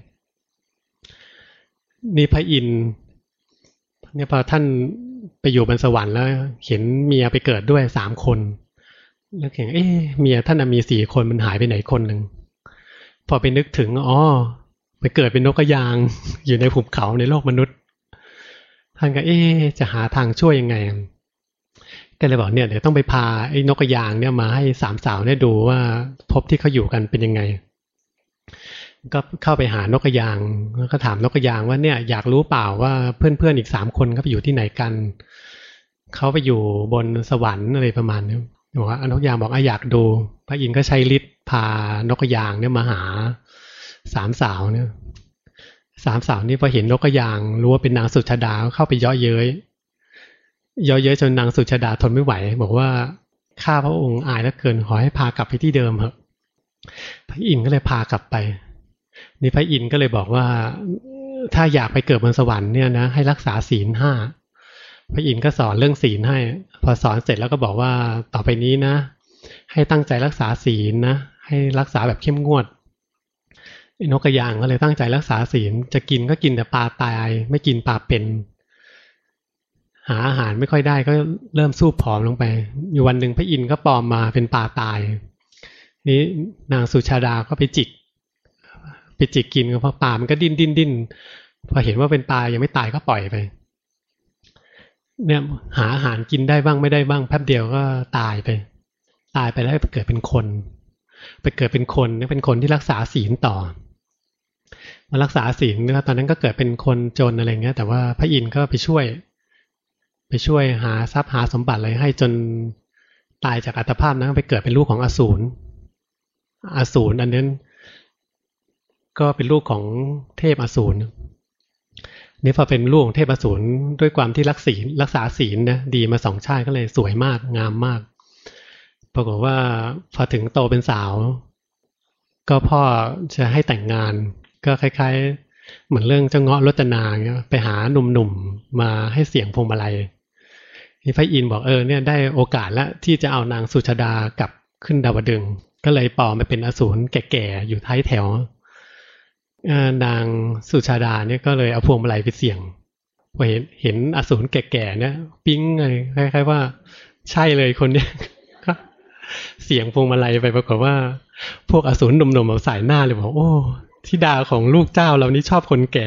นี่พระอินทร์เนี่ยพอท่านไปอยู่บนสวรรค์แล้วเห็นเมียไปเกิดด้วยสามคนแล้วเห็นเอ๊ะเมียท่านมีสี่คนมันหายไปไหนคนหนึ่งพอไปนึกถึงอ๋อไปเกิดเป็นนกกระยางอยู่ในภูเขาในโลกมนุษย์ท่านก็เอ๊ะจะหาทางช่วยยังไงก็เลยบอกเนี่ยเดี๋ยวต้องไปพาไอ้นกกระยางเนี่ยมาให้สามสาวเนี่ยดูว่าภพที่เขาอยู่กันเป็นยังไงก็เข้าไปหานกกระยางแล้วก็ถามนกกระยางว่าเนี่ยอยากรู้เปล่าว่าเพื่อนๆอีกสามคนเขาไปอยู่ที่ไหนกันเขาไปอยู่บนสวรรค์อะไรประมาณนี้บอกว่านกกระยางบอกอ่ะอยากดูพระอินทร์ก็ใช้ฤทธิ์พานกกระยางเนี่ยมาหาสามสาวเนี่ยสามสาวนี่พอเห็นนกกระยางรู้ว่าเป็นนางสุชาดาเข้าไปเยาะเย้ยเยาะเย้ยจนนางสุชาดาทนไม่ไหวบอกว่าข้าพระองค์อายเหลือเกินขอให้พากลับไปที่เดิมเถอะพระอินทร์ก็เลยพากลับไปนี่พระอินทร์ก็เลยบอกว่าถ้าอยากไปเกิดบนสวรรค์เนี่ยนะให้รักษาศีลห้าพระอินทร์ก็สอนเรื่องศีลให้พอสอนเสร็จแล้วก็บอกว่าต่อไปนี้นะให้ตั้งใจรักษาศีลนะให้รักษาแบบเข้มงวดนกกระยางก็เลยตั้งใจรักษาศีลจะกินก็กินแต่ปลาตายไม่กินปลาเป็นหาอาหารไม่ค่อยได้ก็เริ่มสู้ผอมลงไปอยู่วันหนึ่งพระอินทร์ก็ปลอมมาเป็นปลาตายนี้นางสุชาดาก็ไปจิกไปจิกกินก็เพราะปลามันก็ดิ้นดิ้นดิ้นพอเห็นว่าเป็นปลายังไม่ตายก็ปล่อยไปเนี่ยหาอาหารกินได้บ้างไม่ได้บ้างแป๊บเดียวก็ตายไปตายไปแล้วไปเกิดเป็นคนไปเกิดเป็นคนนี่เป็นคนที่รักษาศีลต่อมารักษาศีลตอนนั้นก็เกิดเป็นคนจนอะไรเงี้ยแต่ว่าพระอินทร์ก็ไปช่วยไปช่วยหาทรัพย์หาสมบัติอะไรให้จนตายจากอัตภาพนั้นไปเกิดเป็นลูกของอสูรอสูรอันนั้นก็เป็นลูกของเทพอสูรนี่พอเป็นลูกของเทพอสูรด้วยความที่รักศีลรักษาศีลนะดีมาสองชาติก็เลยสวยมากงามมากปรากฏว่าพอถึงโตเป็นสาวก็พ่อจะให้แต่งงานก็คล้ายๆเหมือนเรื่องเจ้าเงาะรจนาเงี้ยไปหาหนุ่มๆมาให้เสียงพวงมาลัยนี่พระอินทร์บอกเออเนี่ยได้โอกาสแล้วที่จะเอานางสุชาดากลับขึ้นดาวดึงส์ก็เลยปลอมมาเป็นอสูรแก่ๆอยู่ท้ายแถวนางสุชาดาเนี่ยก็เลยเอาพวงมาลัยไปเสี่ยงพอเห็นเห็นอสูรแก่ๆเนี่ยปิ๊งเลยคล้ายๆว่าใช่เลยคนเนี้ยก็เสียงพวงมาลัยไปปรากฏว่าพวกอสูรหนุ่มๆเอาสายหน้าเลยบอกโอ้ธิดาของลูกเจ้าเรานี่ชอบคนแก่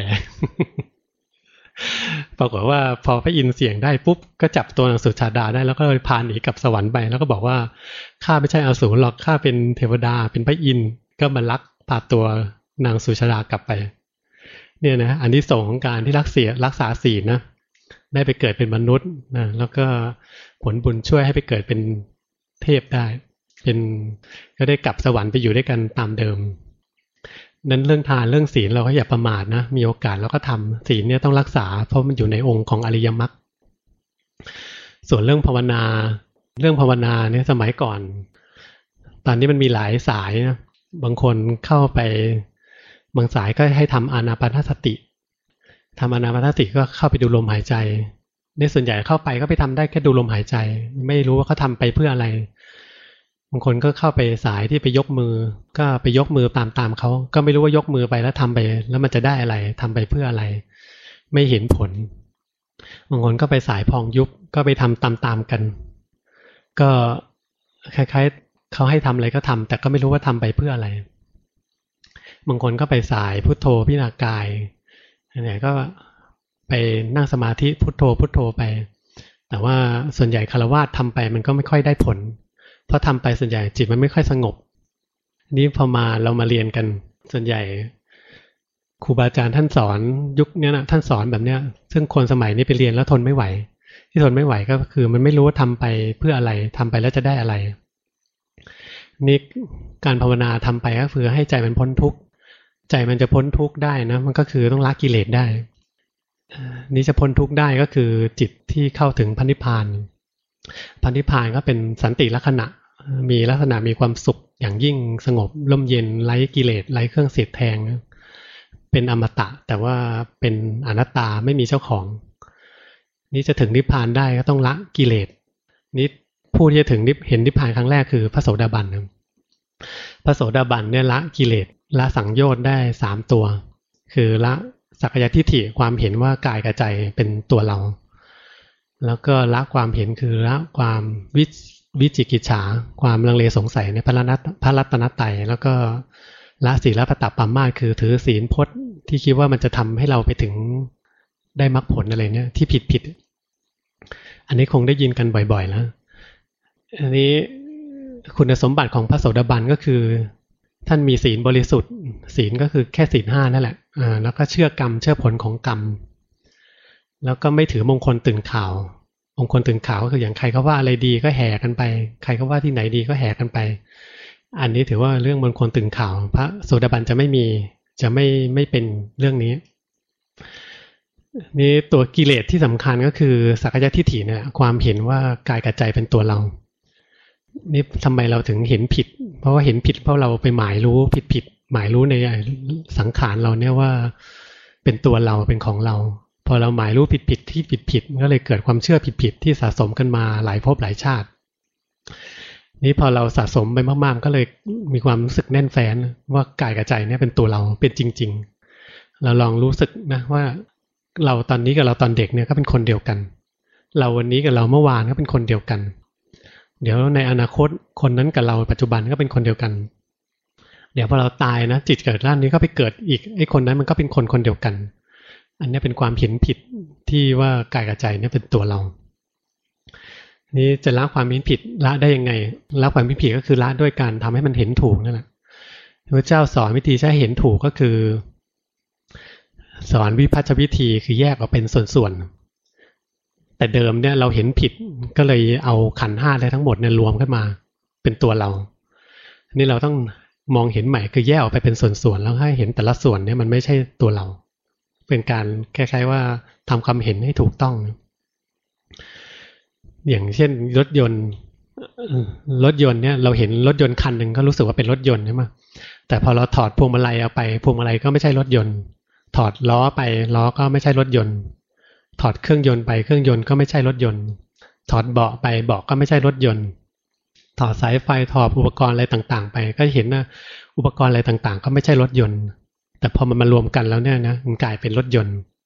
ปรากฏว่าพอพระอินทร์เสียงได้ปุ๊บก็จับตัวนางสุชาดาได้แล้วก็พาหนีกลับสวรรค์ไปแล้วก็บอกว่าข้าไม่ใช่อสูรหรอกข้าเป็นเทวดาเป็นพระอินทร์ก็มาลักพาตัวนางสุชาดากลับไปเนี่ยนะอันที่สองของการที่รักเสียรักษาศีลนะได้ไปเกิดเป็นมนุษย์นะแล้วก็ผลบุญช่วยให้ไปเกิดเป็นเทพได้เป็นก็ได้กลับสวรรค์ไปอยู่ด้วยกันตามเดิมนั้นเรื่องทานเรื่องศีลเราก็อย่าประมาทนะมีโอกาสเราก็ทำศีลเนี่ยต้องรักษาเพราะมันอยู่ในองค์ของอริยมรรคส่วนเรื่องภาวนาเรื่องภาวนาเนี่ยสมัยก่อนตอนนี้มันมีหลายสายนะบางคนเข้าไปบางสายก็ให้ทำอานาปานสติทำอานาปานสติก็เข้าไปดูลมหายใจในส่วนใหญ่เข้าไปก็ไปทำได้แค่ดูลมหายใจไม่รู้ว่าเขาทำไปเพื่ออะไรบางคนก็เข้าไปสายที่ไปยกมือก็ไปยกมือตามตามเขาก็ไม่รู้ว่ายกมือไปแล้วทำไปแล้วมันจะได้อะไรทำไปเพื่ออะไรไม่เห็นผลบางคนก็ไปสายพองยุบก็ไปทำตามตามกันก็คล้ายๆเขาให้ทำอะไรก็ทำแต่ก็ไม่รู้ว่าทำไปเพื่ออะไรบางคนก็ไปสายพุทโธพิจารณากายไหนก็ไปนั่งสมาธิพุทโธพุทโธไปแต่ว่าส่วนใหญ่ฆราวาสทำไปมันก็ไม่ค่อยได้ผลเพราะทำไปส่วนใหญ่จิตมันไม่ค่อยสงบนี่พอมาเรามาเรียนกันส่วนใหญ่ครูบาอาจารย์ท่านสอนยุคนี้นะท่านสอนแบบเนี้ยซึ่งคนสมัยนี้ไปเรียนแล้วทนไม่ไหวที่ทนไม่ไหวก็คือมันไม่รู้ว่าทำไปเพื่ออะไรทำไปแล้วจะได้อะไรนี่การภาวนาทำไปก็คือให้ใจมันพ้นทุกข์ใจมันจะพ้นทุกข์ได้นะมันก็คือต้องละกิเลสได้นี่จะพ้นทุกข์ได้ก็คือจิตที่เข้าถึงพระนิพพานพระนิพพานก็เป็นสันติลักษณะมีลักษณะมีความสุขอย่างยิ่งสงบร่มเย็นไร้กิเลสไร้เครื่องเสียดแทงเป็นอมตะแต่ว่าเป็นอนัตตาไม่มีเจ้าของนี่จะถึงนิพพานได้ก็ต้องละกิเลสนี่ผู้ที่จะถึงเห็นนิพพานครั้งแรกคือพระโสดาบันพระโสดาบันเนี่ยละกิเลสละสังโยชน์ได้สามตัวคือละสักยทิฏฐิความเห็นว่ากายกับใจเป็นตัวเราแล้วก็ละความเห็นคือละความวิวิจิกิจฉาความลังเลสงสัยในพระรัตพระรัตนตรัยแล้วก็ละศีลปตปามาสคือถือศีลพจน์ที่คิดว่ามันจะทำให้เราไปถึงได้มรรคผลอะไรเนี่ยที่ผิดผิดอันนี้คงได้ยินกันบ่อยๆแล้วอันนี้คุณสมบัติของพระโสดาบันก็คือท่านมีศีลบริสุทธิ์ศีลก็คือแค่ศีลห้านั่นแหละอ่าแล้วก็เชื่อกรรมเชื่อผลของกรรมแล้วก็ไม่ถือมงคลตื่นข่าวมงคลตื่นข่าวก็คืออย่างใครเขาว่าอะไรดีก็แห่กันไปใครเขาว่าที่ไหนดีก็แห่กันไปอันนี้ถือว่าเรื่องมงคลตื่นข่าวพระโสดาบันจะไม่มีจะไม่ไม่เป็นเรื่องนี้นี่ตัวกิเลสที่สำคัญก็คือสักยทิฏฐิเนี่ยความเห็นว่ากายกับใจเป็นตัวเรานี่ทำไมเราถึงเห็นผิดเพราะว่าเห็นผิดเพราะเราไปหมายรู้ผิดผิดหมายรู้ในสังขารเราเนี่ยว่าเป็นตัวเราเป็นของเราพอเราหมายรู้ผิดผิดที่ผิดผิดก็เลยเกิดความเชื่อผิดผิดที่สะสมกันมาหลายภพหลายชาตินี่พอเราสะสมไปมากๆก็เลยมีความรู้สึกแน่นแฟ้นว่ากายกับใจเนี่ยเป็นตัวเราเป็นจริงๆเราลองรู้สึกนะว่าเราตอนนี้กับเราตอนเด็กเนี่ยก็เป็นคนเดียวกันเราวันนี้กับเราเมื่อวานก็เป็นคนเดียวกันเดี๋ยวในอนาคตคนนั้นกับเราปัจจุบันก็เป็นคนเดียวกันเดี๋ยวพอเราตายนะจิตเกิดร่างนี้ก็ไปเกิดอีกไอ้คนนั้นมันก็เป็นคนคนเดียวกันอันนี้เป็นความเห็นผิดที่ว่ากายกับใจเนี่ยเป็นตัวเรานี่จะละความเห็นผิดละได้ยังไงละความเห็นผิดก็คือละด้วยการทำให้มันเห็นถูกนั่นแหละพระเจ้าสอนวิธีจะให้เห็นถูกก็คือสอนวิภัชชวิธีคือแยกออกเป็นส่วนๆแต่เดิมเนี่ยเราเห็นผิดก็เลยเอาขันธ์ห้าได้ทั้งหมดเนี่ยรวมขึ้นมาเป็นตัวเรานี่เราต้องมองเห็นใหม่คือแยกออกไปเป็นส่วนๆแล้วให้เห็นแต่ละส่วนเนี่ยมันไม่ใช่ตัวเราเป็นการคล้ายๆว่าทำความเห็นให้ถูกต้องอย่างเช่นรถยนต์รถยนต์เนี่ยเราเห็นรถยนต์คันหนึ่งก็รู้สึกว่าเป็นรถยนต์ใช่ไหมแต่พอเราถอดพวงมาลัยเอาไปพวงมาลัยก็ไม่ใช่รถยนต์ถอดล้อไปล้อก็ไม่ใช่รถยนต์ถอดเครื่องยนต์ไปเครื่องยนต์ก็ไม่ใช่รถยนต์ถอดเบาะไปเบาะก็ไม่ใช่รถยนต์ถอดสายไฟถอดอุปกรณ์อะไรต่างๆไปก็เห็นว่าอุปกรณ์อะไรต่างๆก็ไม่ใช่รถยนต์แต่พอมันมารวมกันแล้วเนี่ยนะมันกลายเป็นรถยนต์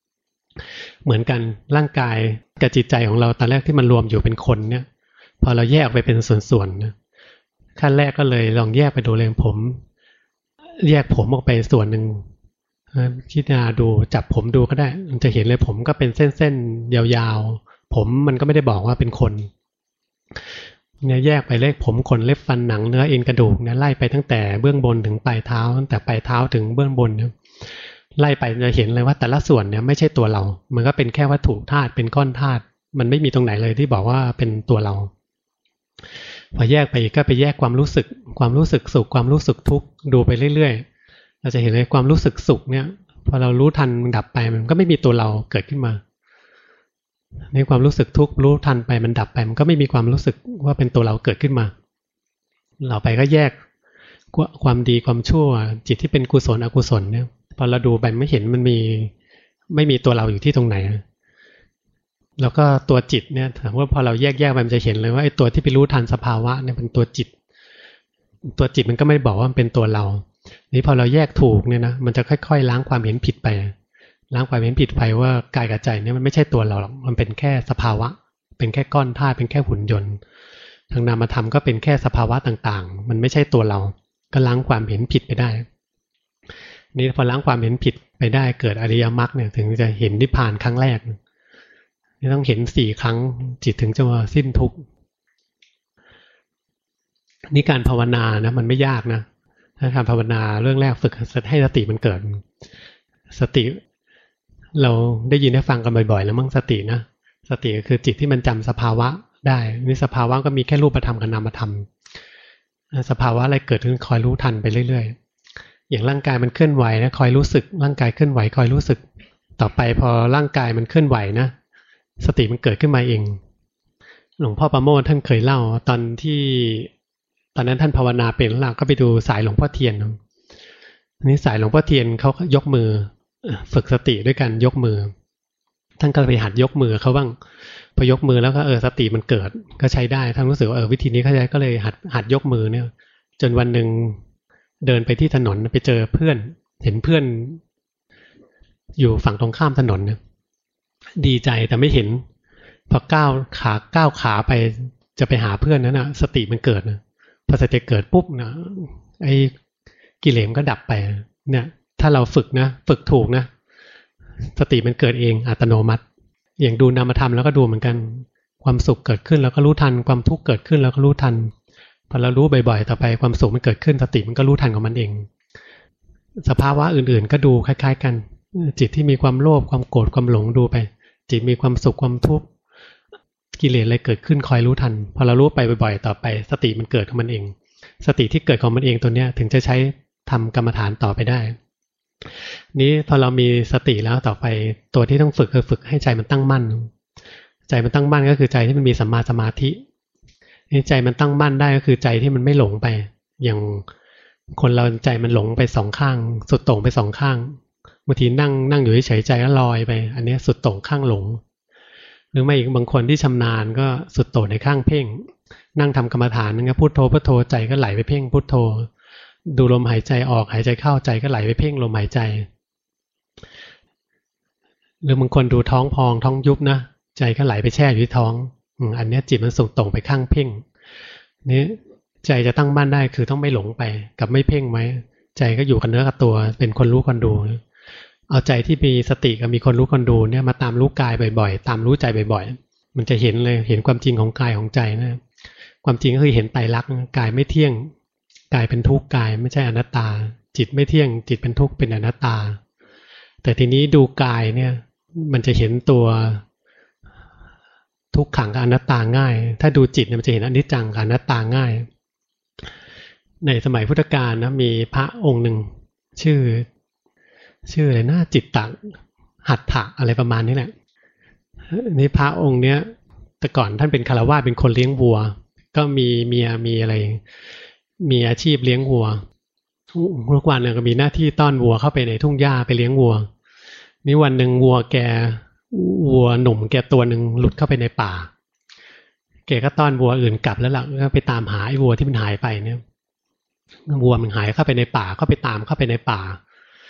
เหมือนกันร่างกายกับจิตใจของเราตอนแรกที่มันรวมอยู่เป็นคนเนี่ยพอเราแยกไปเป็นส่วนๆนะขั้นแรกก็เลยลองแยกไปดูเลยผมแยกผมออกไปส่วนหนึ่งพิจารณาดูจับผมดูก็ได้มันจะเห็นเลยผมก็เป็นเส้นๆยาวๆผมมันก็ไม่ได้บอกว่าเป็นคนเนี่ยแยกไปเลขผมขนเล็บฟันหนังเนื้อเอ็นกระดูกเนี่ยไล่ไปตั้งแต่เบื้องบนถึงปลายเท้าตั้งแต่ปลายเท้าถึงเบื้องบนเนี่ยไล่ไปจะเห็นเลยว่าแต่ละส่วนเนี่ยไม่ใช่ตัวเรามันก็เป็นแค่วัตถุธาตุเป็นก้อนธาตุมันไม่มีตรงไหนเลยที่บอกว่าเป็นตัวเราพอแยกไปก็ไปแยกความรู้สึกความรู้สึกสุขความรู้สึกทุกข์ดูไปเรื่อยๆเราจะเห็นเลยความรู้สึกสุขเนี่ยพอเรารู้ทันมันดับไปมันก็ไม่มีตัวเราเกิดขึ้นมาในความรู้สึกทุกข์รู้ทันไปมันดับไปมันก็ไม่มีความรู้สึกว่าเป็นตัวเราเกิดขึ้นมาเราไปก็แยกความดีความชั่วจิตที่เป็นกุศลอกุศลเนี่ยพอเราดูไปไม่เห็นมันมีไม่มีตัวเราอยู่ที่ตรงไหนแล้วก็ตัวจิตเนี่ยถามว่าพอเราแยกแยกไปมันจะเห็นเลยว่าไอ้ตัวที่ไปรู้ทันสภาวะเนี่ยเป็นตัวจิตตัวจิตมันก็ไม่ได้บอกว่ามันเป็นตัวเรานี่พอเราแยกถูกเนี่ยนะมันจะค่อยๆล้างความเห็นผิดไปล้างความเห็นผิดไปว่ากายกับใจเนี่ยมันไม่ใช่ตัวเราหรอกมันเป็นแค่สภาวะเป็นแค่ก้อนธาตุเป็นแค่หุ่นยนต์ทางนามธรรมก็เป็นแค่สภาวะต่างๆมันไม่ใช่ตัวเราก็ล้างความเห็นผิดไปได้นี่พอล้างความเห็นผิดไปได้เกิดอริยมรรคเนี่ยถึงจะเห็นนิพพานครั้งแรกนี่ต้องเห็นสี่ครั้งจิตถึงจะสิ้นทุกข์นี่การภาวนานะมันไม่ยากนะถ้าการภาวนาเรื่องแรกฝึกให้สติมันเกิดสติเราได้ยินได้ฟังกันบ่อยๆแล้วมั้งสตินะสติก็คือจิตที่มันจำสภาวะได้นี่สภาวะก็มีแค่รูปธรรมกับนามธรรมสภาวะอะไรเกิดขึ้นคอยรู้ทันไปเรื่อยๆอย่างร่างกายมันเคลื่อนไหวนะคอยรู้สึกร่างกายเคลื่อนไหวคอยรู้สึกต่อไปพอร่างกายมันเคลื่อนไหวนะสติมันเกิดขึ้นมาเองหลวงพ่อประโมทท่านเคยเล่าตอนที่ตอนนั้นท่านภาวนาเป็นแล้วก็ไปดูสายหลวงพ่อเทียนนี่สายหลวงพ่อเทียนเขายกมือฝึกสติด้วยกันยกมือท่านก็ไปหัดยกมือเขาบ้างพอยกมือแล้วก็เออสติมันเกิดก็ใช้ได้ท่านรู้สึกว่าเออวิธีนี้เขาใช้ก็เลยหัดหัดยกมือเนี่ยจนวันหนึ่งเดินไปที่ถนนไปเจอเพื่อนเห็นเพื่อนอยู่ฝั่งตรงข้ามถนนเนี่ยดีใจแต่ไม่เห็นพอก้าวขาก้าวขาไปจะไปหาเพื่อนนั้นนะสติมันเกิดนะพอสติเกิดปุ๊บนะไอ้กิเลสก็ดับไปเนี่ยถ้าเราฝึกนะฝึกถูกนะสติมันเกิดเองอัตโนมัติอย่างดูนามธรรมแล้วก็ดูเหมือนกันความสุขเกิดขึ้นแล้วก็รู้ทันความทุกข์เกิดขึ้นแล้วก็รู้ทันพอเรารู้บ่อยๆต่อไปความสุขมันเกิดขึ้นสติมันก็รู้ทันของมันเองสภาวะอื่นๆก็ดูคล้ายๆกันจิตที่มีความโลภความโกรธความหลงดูไปจิตมีความสุขความทุกข์กิเลสอะไรเกิดขึ้นคอยรู้ทันพอเรารู้ไปบ่อยๆต่อไปสติมันเกิดของมันเองสติที่เกิดของมันเองตัวเนี้ยถึงจะใช้ทำกรรมฐานต่อไปได้นี้พอเรามีสติแล้วต่อไปตัวที่ต้องฝึกคือฝึกให้ใจมันตั้งมั่นใจมันตั้งมั่นก็คือใจที่มันมีสัมมาสมาธินี่ใจมันตั้งมั่นได้ก็คือใจที่มันไม่หลงไปอย่างคนเราใจมันหลงไปสองข้างสุดโต่งไปสองข้างบางทีนั่งนั่งอยู่เฉยๆใจก็ลอยไปอันนี้สุดโต่งข้างหลงหรือไม่อีกบางคนที่ชำนาญก็สุดโต่งในข้างเพ่งนั่งทำกรรมฐานนั่งพุทโธพุทโธใจก็ไหลไปเพ่งพุทโธดูลมหายใจออกหายใจเข้าใจก็ไหลไปเพ่งลมหายใจหรือบางคนดูท้องพองท้องยุบนะใจก็ไหลไปแช่อยู่ที่ท้องอันนี้จิตมันส่งตรงไปข้างเพ่งนี้ใจจะตั้งมั่นได้คือต้องไม่หลงไปกับไม่เพ่งไหมใจก็อยู่กับเนื้อกับตัวเป็นคนรู้คนดูเอาใจที่มีสติกับมีคนรู้คนดูเนี่ยมาตามรู้กายบ่อยๆตามรู้ใจบ่อยๆมันจะเห็นเลยเห็นความจริงของกายของใจนะความจริงก็คือเห็นไตรลักษณ์กายไม่เที่ยงกายเป็นทุกข์กายไม่ใช่อนัตตาจิตไม่เที่ยงจิตเป็นทุกข์เป็นอนัตตาแต่ทีนี้ดูกายเนี่ยมันจะเห็นตัวทุกขังกับอนัตตาง่ายถ้าดูจิตมันจะเห็นอนิจจังกับอนัตตาง่ายในสมัยพุทธกาลนะมีพระองค์หนึ่งชื่อชื่ออะไรนะจิตตหัตถะอะไรประมาณนี้แหละนี่พระองค์เนี้ยแต่ก่อนท่านเป็นฆราวาสเป็นคนเลี้ยงวัวก็มีเมียมีอะไรมีอาชีพเลี้ยงวัวทุกวันเนี่ยก็มีหน้าที่ต้อนวัวเข้าไปในทุ่งหญ้าไปเลี้ยงวัวนี่วันหนึ่งวัวแกวัวหนุ่มแกตัวหนึ่งหลุดเข้าไปในป่าแกก็ต้อนวัวอื่นกลับแล้วล่ะก็ไปตามหาไอ้วัวที่มันหายไปเนี่ยวัวมันหายเข้าไปในป่าก็ไปตามเข้าไปในป่า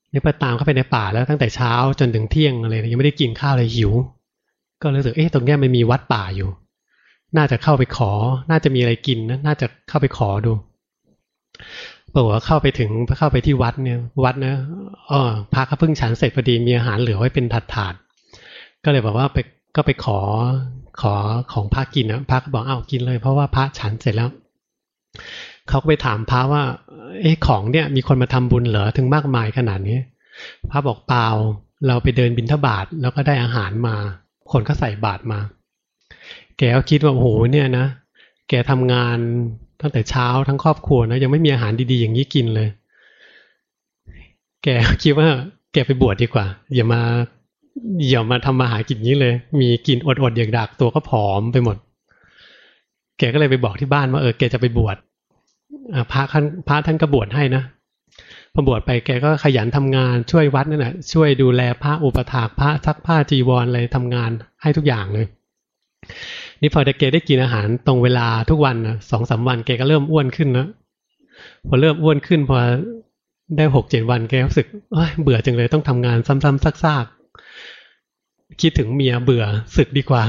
นี่พอตามเข้าไปในป่าแล้วตั้งแต่เช้าจนถึงเที่ยงอะไรยังไม่ได้กินข้าวเลยหิวก็รู้สึกเอ๊ะตรงเนี้ยมันมีวัดป่าอยู่น่าจะเข้าไปขอน่าจะมีอะไรกินนะน่าจะเข้าไปขอดูบอกว่าเข้าไปถึงเข้าไปที่วัดเนี่ยวัดนะอ๋อพระเขาเพิ่งฉันเสร็จพอดีมีอาหารเหลือไว้เป็นถาดถาดก็เลยบอกว่าไปก็ไปขอขอของพระกินนะพระก็บอกอ้าวกินเลยเพราะว่าพระฉันเสร็จแล้วเขาก็ไปถามพระว่าเอ๊ะของเนี่ยมีคนมาทำบุญเหรอถึงมากมายขนาดนี้พระบอกเปล่าเราไปเดินบิณฑบาตแล้วก็ได้อาหารมาคนก็ใส่บาตรมาแกก็คิดว่าโอ้โหเนี่ยนะแกทำงานตั้งแต่เช้าทั้งครอบครัวนะยังไม่มีอาหารดีๆอย่างนี้กินเลยแกคิดว่าแกไปบวชดีกว่าอย่ามาอย่ามาทำมาหากินนี้เลยมีกินอดๆอย่างดักตัวก็ผอมไปหมดแกก็เลยไปบอกที่บ้านว่าเออแกจะไปบวชพระท่านพระท่านก็บวชให้นะพอบวชไปแกก็ขยันทำงานช่วยวัดนั่นแหละช่วยดูแลพระอุปถากพระซักผ้าจีวรอะไรทำงานให้ทุกอย่างเลยนี่พอแกได้กินอาหารตรงเวลาทุกวันนะสองสามวันแกก็เริ่มอ้วนขึ้นนะพอเริ่มอ้วนขึ้นพอได้หกเจ็ดวันแกรู้สึกเบื่อจังเลยต้องทำงานซ้ำๆซากๆคิดถึงเมียเบื่อสึกดีกว่า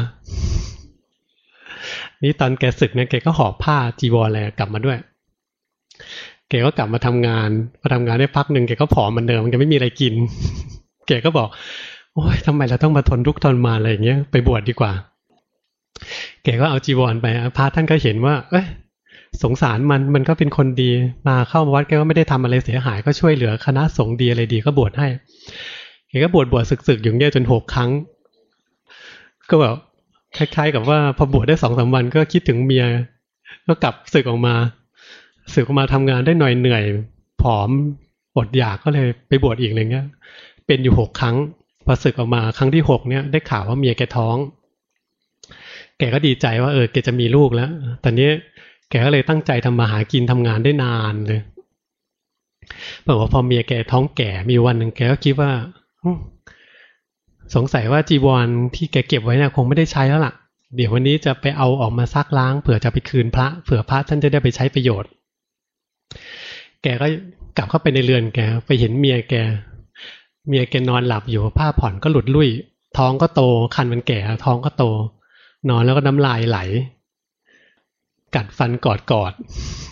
นี่ตอนแกสึกเนี่ยแกก็หอบผ้าจีวรอะไรกลับมาด้วยแกก็กลับมาทำงานพอทำงานได้พักหนึ่งแกก็ผอมเหมือนเดิมแกไม่มีอะไรกินแกก็บอกโอ๊ยทำไมเราต้องมาทนทุกข์ทรมานอะไรอย่างเงี้ยไปบวชดีกว่าแกก็เอาจีวรไปพระท่านก็เห็นว่าเอ้ยสงสารมันมันก็เป็นคนดีมาเข้าวัดแกก็ไม่ได้ทำอะไรเสียหายก็ช่วยเหลือคณะสงฆ์ดีอะไรดีก็บวชให้แกก็บวชบวชศึกๆอยู่เงี้ยจนหกครั้งก็แบบคล้ายๆกับว่าพอบวชได้สองสามวันก็คิดถึงเมียก็กลับศึกออกมาศึกออกมาทำงานได้หน่อยเหนื่อยผอมอดอยากก็เลยไปบวชอีกอะไรเงี้ยเป็นอยู่หกครั้งพอศึกออกมาครั้งที่หกเนี่ยได้ข่าวว่าเมียแกท้องแกก็ดีใจว่าเออแกจะมีลูกแล้วตอนนี้แกก็เลยตั้งใจทำมาหากินทำงานได้นานเลยบอกว่าพอเมียแกท้องแก่มีวันหนึ่งแกก็คิดว่าสงสัยว่าจีวรที่แกเก็บไว้เนี่ยคงไม่ได้ใช้แล้วล่ะเดี๋ยววันนี้จะไปเอาออกมาซักล้างเผื่อจะไปคืนพระเผื่อพระท่านจะได้ไปใช้ประโยชน์แกก็กลับเข้าไปในเรือนแกไปเห็นเมียแกเมียแกนอนหลับอยู่ผ้าผ่อนก็หลุดลุ่ยท้องก็โตคันมันแก่ท้องก็โตนอนแล้วก็น้ำลายไหลกัดฟันกอดกอด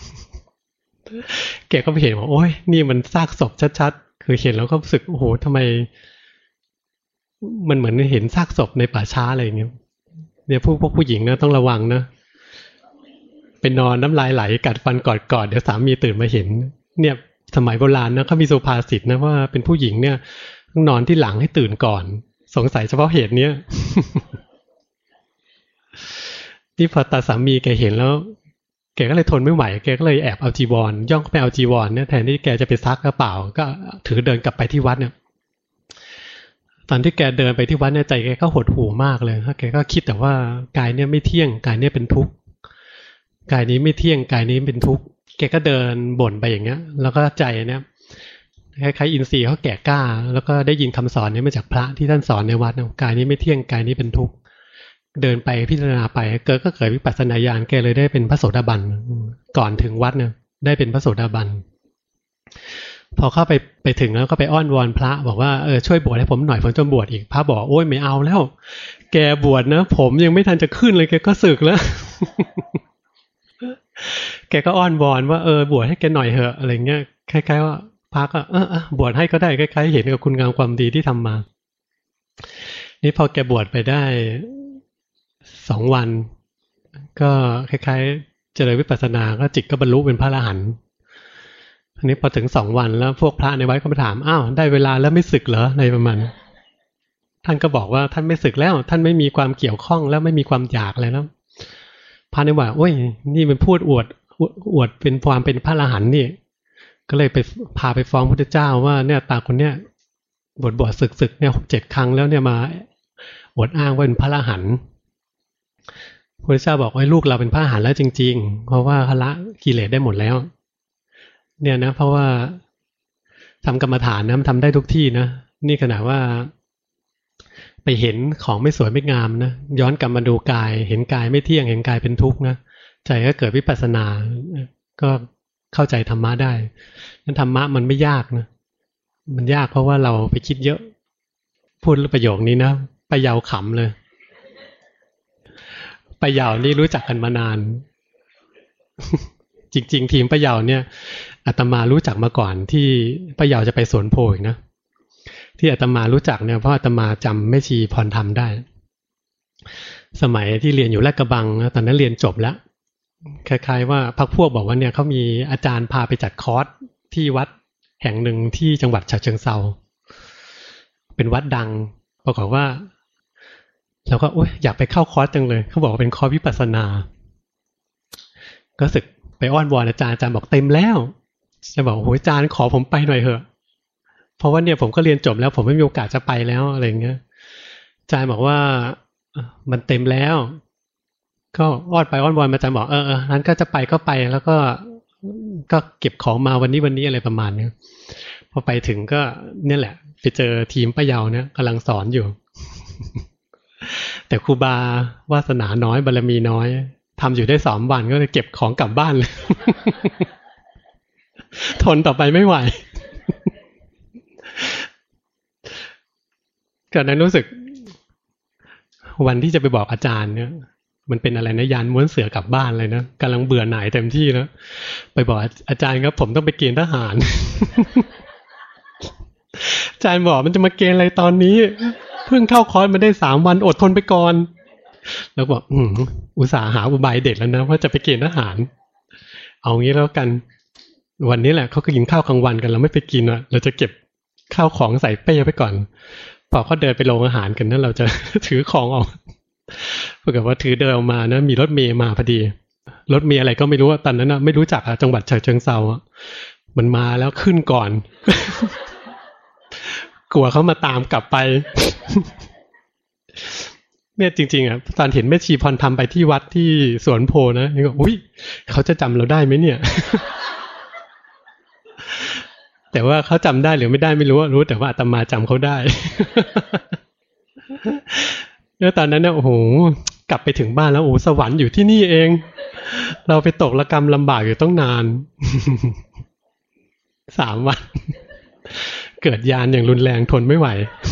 แกก็ไปเห็นว่าโอ้ยนี่มันซากศพชัดๆคือเห็นแล้วก็รู้สึกโอ้โหทำไมมันเหมือนเห็นซากศพในป่าช้าอะไรอย่างเงี้ยเนี่ยพวกพวกผู้หญิงนะต้องระวังนะเป็นนอนน้ำลายไหลกัดฟันกอดกอดเดี๋ยวสามีตื่นมาเห็นเนี่ยสมัยโบราณนะเขามีสุภาษิตนะว่าเป็นผู้หญิงเนี่ยต้องนอนที่หลังให้ตื่นก่อนสงสัยเฉพาะเหตุเนี้ย ที่พอตาสามีแกเห็นแล้วแกก็เลยทนไม่ไหวแกก็เลยแอบเอาจีวรย่องเข้าไปเอาจีวรเนี่ยแทนที่แกจะไปซักกระเป๋าก็ถือเดินกลับไปที่วัดเนี่ยตอนที่แกเดินไปที่วัดเนี่ยใจแกก็หดหู่มากเลยแกก็คิดแต่ว่ากายเนี่ยไม่เที่ยงกายเนี่ยเป็นทุกข์กายนี้ไม่เที่ยงกายนี้เป็นทุกข์แกก็เดินบ่นไปอย่างเงี้ยแล้วก็ใจเนี่ยคล้ายๆอินทรีย์เขาแก่กล้าแล้วก็ได้ยินคำสอนนี้มาจากพระที่ท่านสอนในวัดกายนี้ไม่เที่ยงกายนี้เป็นทุกข์เดินไปพิจารณาไปเกิดก็เกิดวิปัสสนาญาณแกเลยได้เป็นพระโสดาบันก่อนถึงวัดเนี่ยได้เป็นพระโสดาบันพอเข้าไปไปถึงแล้วก็ไปอ้อนวอนพระบอกว่าเออช่วยบวชให้ผมหน่อยผมจะบวชอีกพระบอกโอ้ยไม่เอาแล้วแกบวชนะผมยังไม่ทันจะขึ้นเลยแกก็สึกแล้ว แกก็อ้อนวอนว่าเออบวชให้แกหน่อยเหอะอะไรเงี้ยคล้ายๆว่าพระก็เออบวชให้ก็ได้คล้ายๆเห็นกับคุณงามความดีที่ทำมานี่พอแกบวชไปได้สองวันก็คล้ายๆเจริญวิปัสสนาก็จิตก็บรรลุเป็นพระอรหันต์อันนี้พอถึงสองวันแล้วพวกพระในวัดก็มาถามอ้าวได้เวลาแล้วไม่สึกเหรอในประมาณท่านก็บอกว่าท่านไม่สึกแล้วท่านไม่มีความเกี่ยวข้องแล้วไม่มีความอยากอะไรแล้วพระในวัดโอ้ยนี่มันพูดอวดอวดเป็นความเป็นพระอรหันต์นี่ก็เลยไปพาไปฟ้องพระพุทธเจ้าว่าเนี่ยตาคนเนี้ยบวชบวชศึกศึกเนี่ยหกเจ็ดครั้งแล้วเนี่ยมาอวดอ้างว่าเป็นพระอรหันต์พระพุทธเจ้าบอกว่าลูกเราเป็นพระอรหันต์แล้วจริงๆเพราะว่าละกิเลสได้หมดแล้วเนี่ยนะเพราะว่าทำกรรมฐานนะมันทำได้ทุกที่นะนี่ขนาดว่าไปเห็นของไม่สวยไม่งามนะย้อนกลับมาดูกายเห็นกายไม่เที่ยงเห็นกายเป็นทุกข์นะใจก็เกิดวิปัสสนาก็เข้าใจธรรมะได้นั้นธรรมะมันไม่ยากนะมันยากเพราะว่าเราไปคิดเยอะพูดประโยคนี้นะป้าเยาขำเลยป้าเยานี่รู้จักกันมานานจริงๆทีมป้าเยาเนี่ยอาตมารู้จักมาก่อนที่ป้าเยาจะไปสวนโพอีกนะที่อาตมารู้จักเนี่ยเพราะอาตมาจำแม่ชีพรธรรมได้สมัยที่เรียนอยู่ลาดกระบังนะตอนนั้นเรียนจบแล้วคล้ายๆว่าพรรคพวกบอกว่าเนี่ยเขามีอาจารย์พาไปจัดคอร์สที่วัดแห่งหนึ่งที่จังหวัดฉะเชิงเทราเป็นวัดดังปรากฏว่าเราก็โอ๊ยอยากไปเข้าคอร์สจังเลยเขาบอกว่าเป็นคอร์สวิปัสสนาก็สึกไปอ้อนวอนอาจารย์อาจารย์บอกเต็มแล้วจะบอกโอ้ยอาจารย์ขอผมไปหน่อยเถอะเพราะว่าเนี่ยผมก็เรียนจบแล้วผมไม่มีโอกาสจะไปแล้วอะไรเงี้ยอาจารย์บอกว่ามันเต็มแล้วก็อ้อนไปอ้อนวอนอาจารย์บอกเออเออนั้นก็จะไปก็ไปแล้วก็ก็เก็บของมาวันนี้วันนี้อะไรประมาณนี้พอไปถึงก็เนี่ยแหละไปเจอทีมป้าเยาเนี่ยกำลังสอนอยู่ แต่ครูบาวาสนาน้อยบารมีน้อยทำอยู่ได้สามวันก็เลยเก็บของกลับบ้านเลย ทนต่อไปไม่ไหว ก็นั้นรู้สึกวันที่จะไปบอกอาจารย์เนี่ยมันเป็นอะไรนะยานม้วนเสือกลับบ้านเลยนะกำลังเบื่อหน่ายเต็มที่แล้วไปบอกอาจารย์ครับผมต้องไปเกณฑ์ทหาร อาจารย์บอกมันจะมาเกณฑ์อะไรตอนนี้เพิ่งเข้าคอร์สมาได้สามวันอดทนไปก่อนแล้วบอกอืมอุตส่าห์หาอุบายเด็ดแล้วนะว่าจะไปเกณฑ์ทหารเอางี้แล้วกันวันนี้แหละเขาก็กินข้าวกลางวันกันเราไม่ไปกินอ่ะเราจะเก็บข้าวของใส่เป้ไปก่อนพอเขาเดินไปโรงอาหารกันนั้นเราจะ ถือของออกปรากฏว่าถือเดินออกมานะมีรถเมย์มาพอดีรถเมย์อะไรก็ไม่รู้ว่าตอนนั้นนะไม่รู้จักอะจังหวัดฉะเชิงเทราอะมันมาแล้วขึ้นก่อน กลัวเขามาตามกลับไป เนี่ยจริงๆอ่ะตอนเห็นแม่ชีพรธรรมไปที่วัดที่สวนโพนะนี่ก็อุ้ยเขาจะจำเราได้ไหมเนี่ย แต่ว่าเขาจำได้หรือไม่ได้ไม่รู้รู้แต่ว่าอาตมาจำเขาได้ แล้วตอนนั้นเนี่ยโอ้โหกลับไปถึงบ้านแล้วโอ้สวรรค์อยู่ที่นี่เอง เราไปตกระกรรมลำบากอยู่ต้องนาน สามวัน เกิดยานอย่างรุนแรงทนไม่ไหว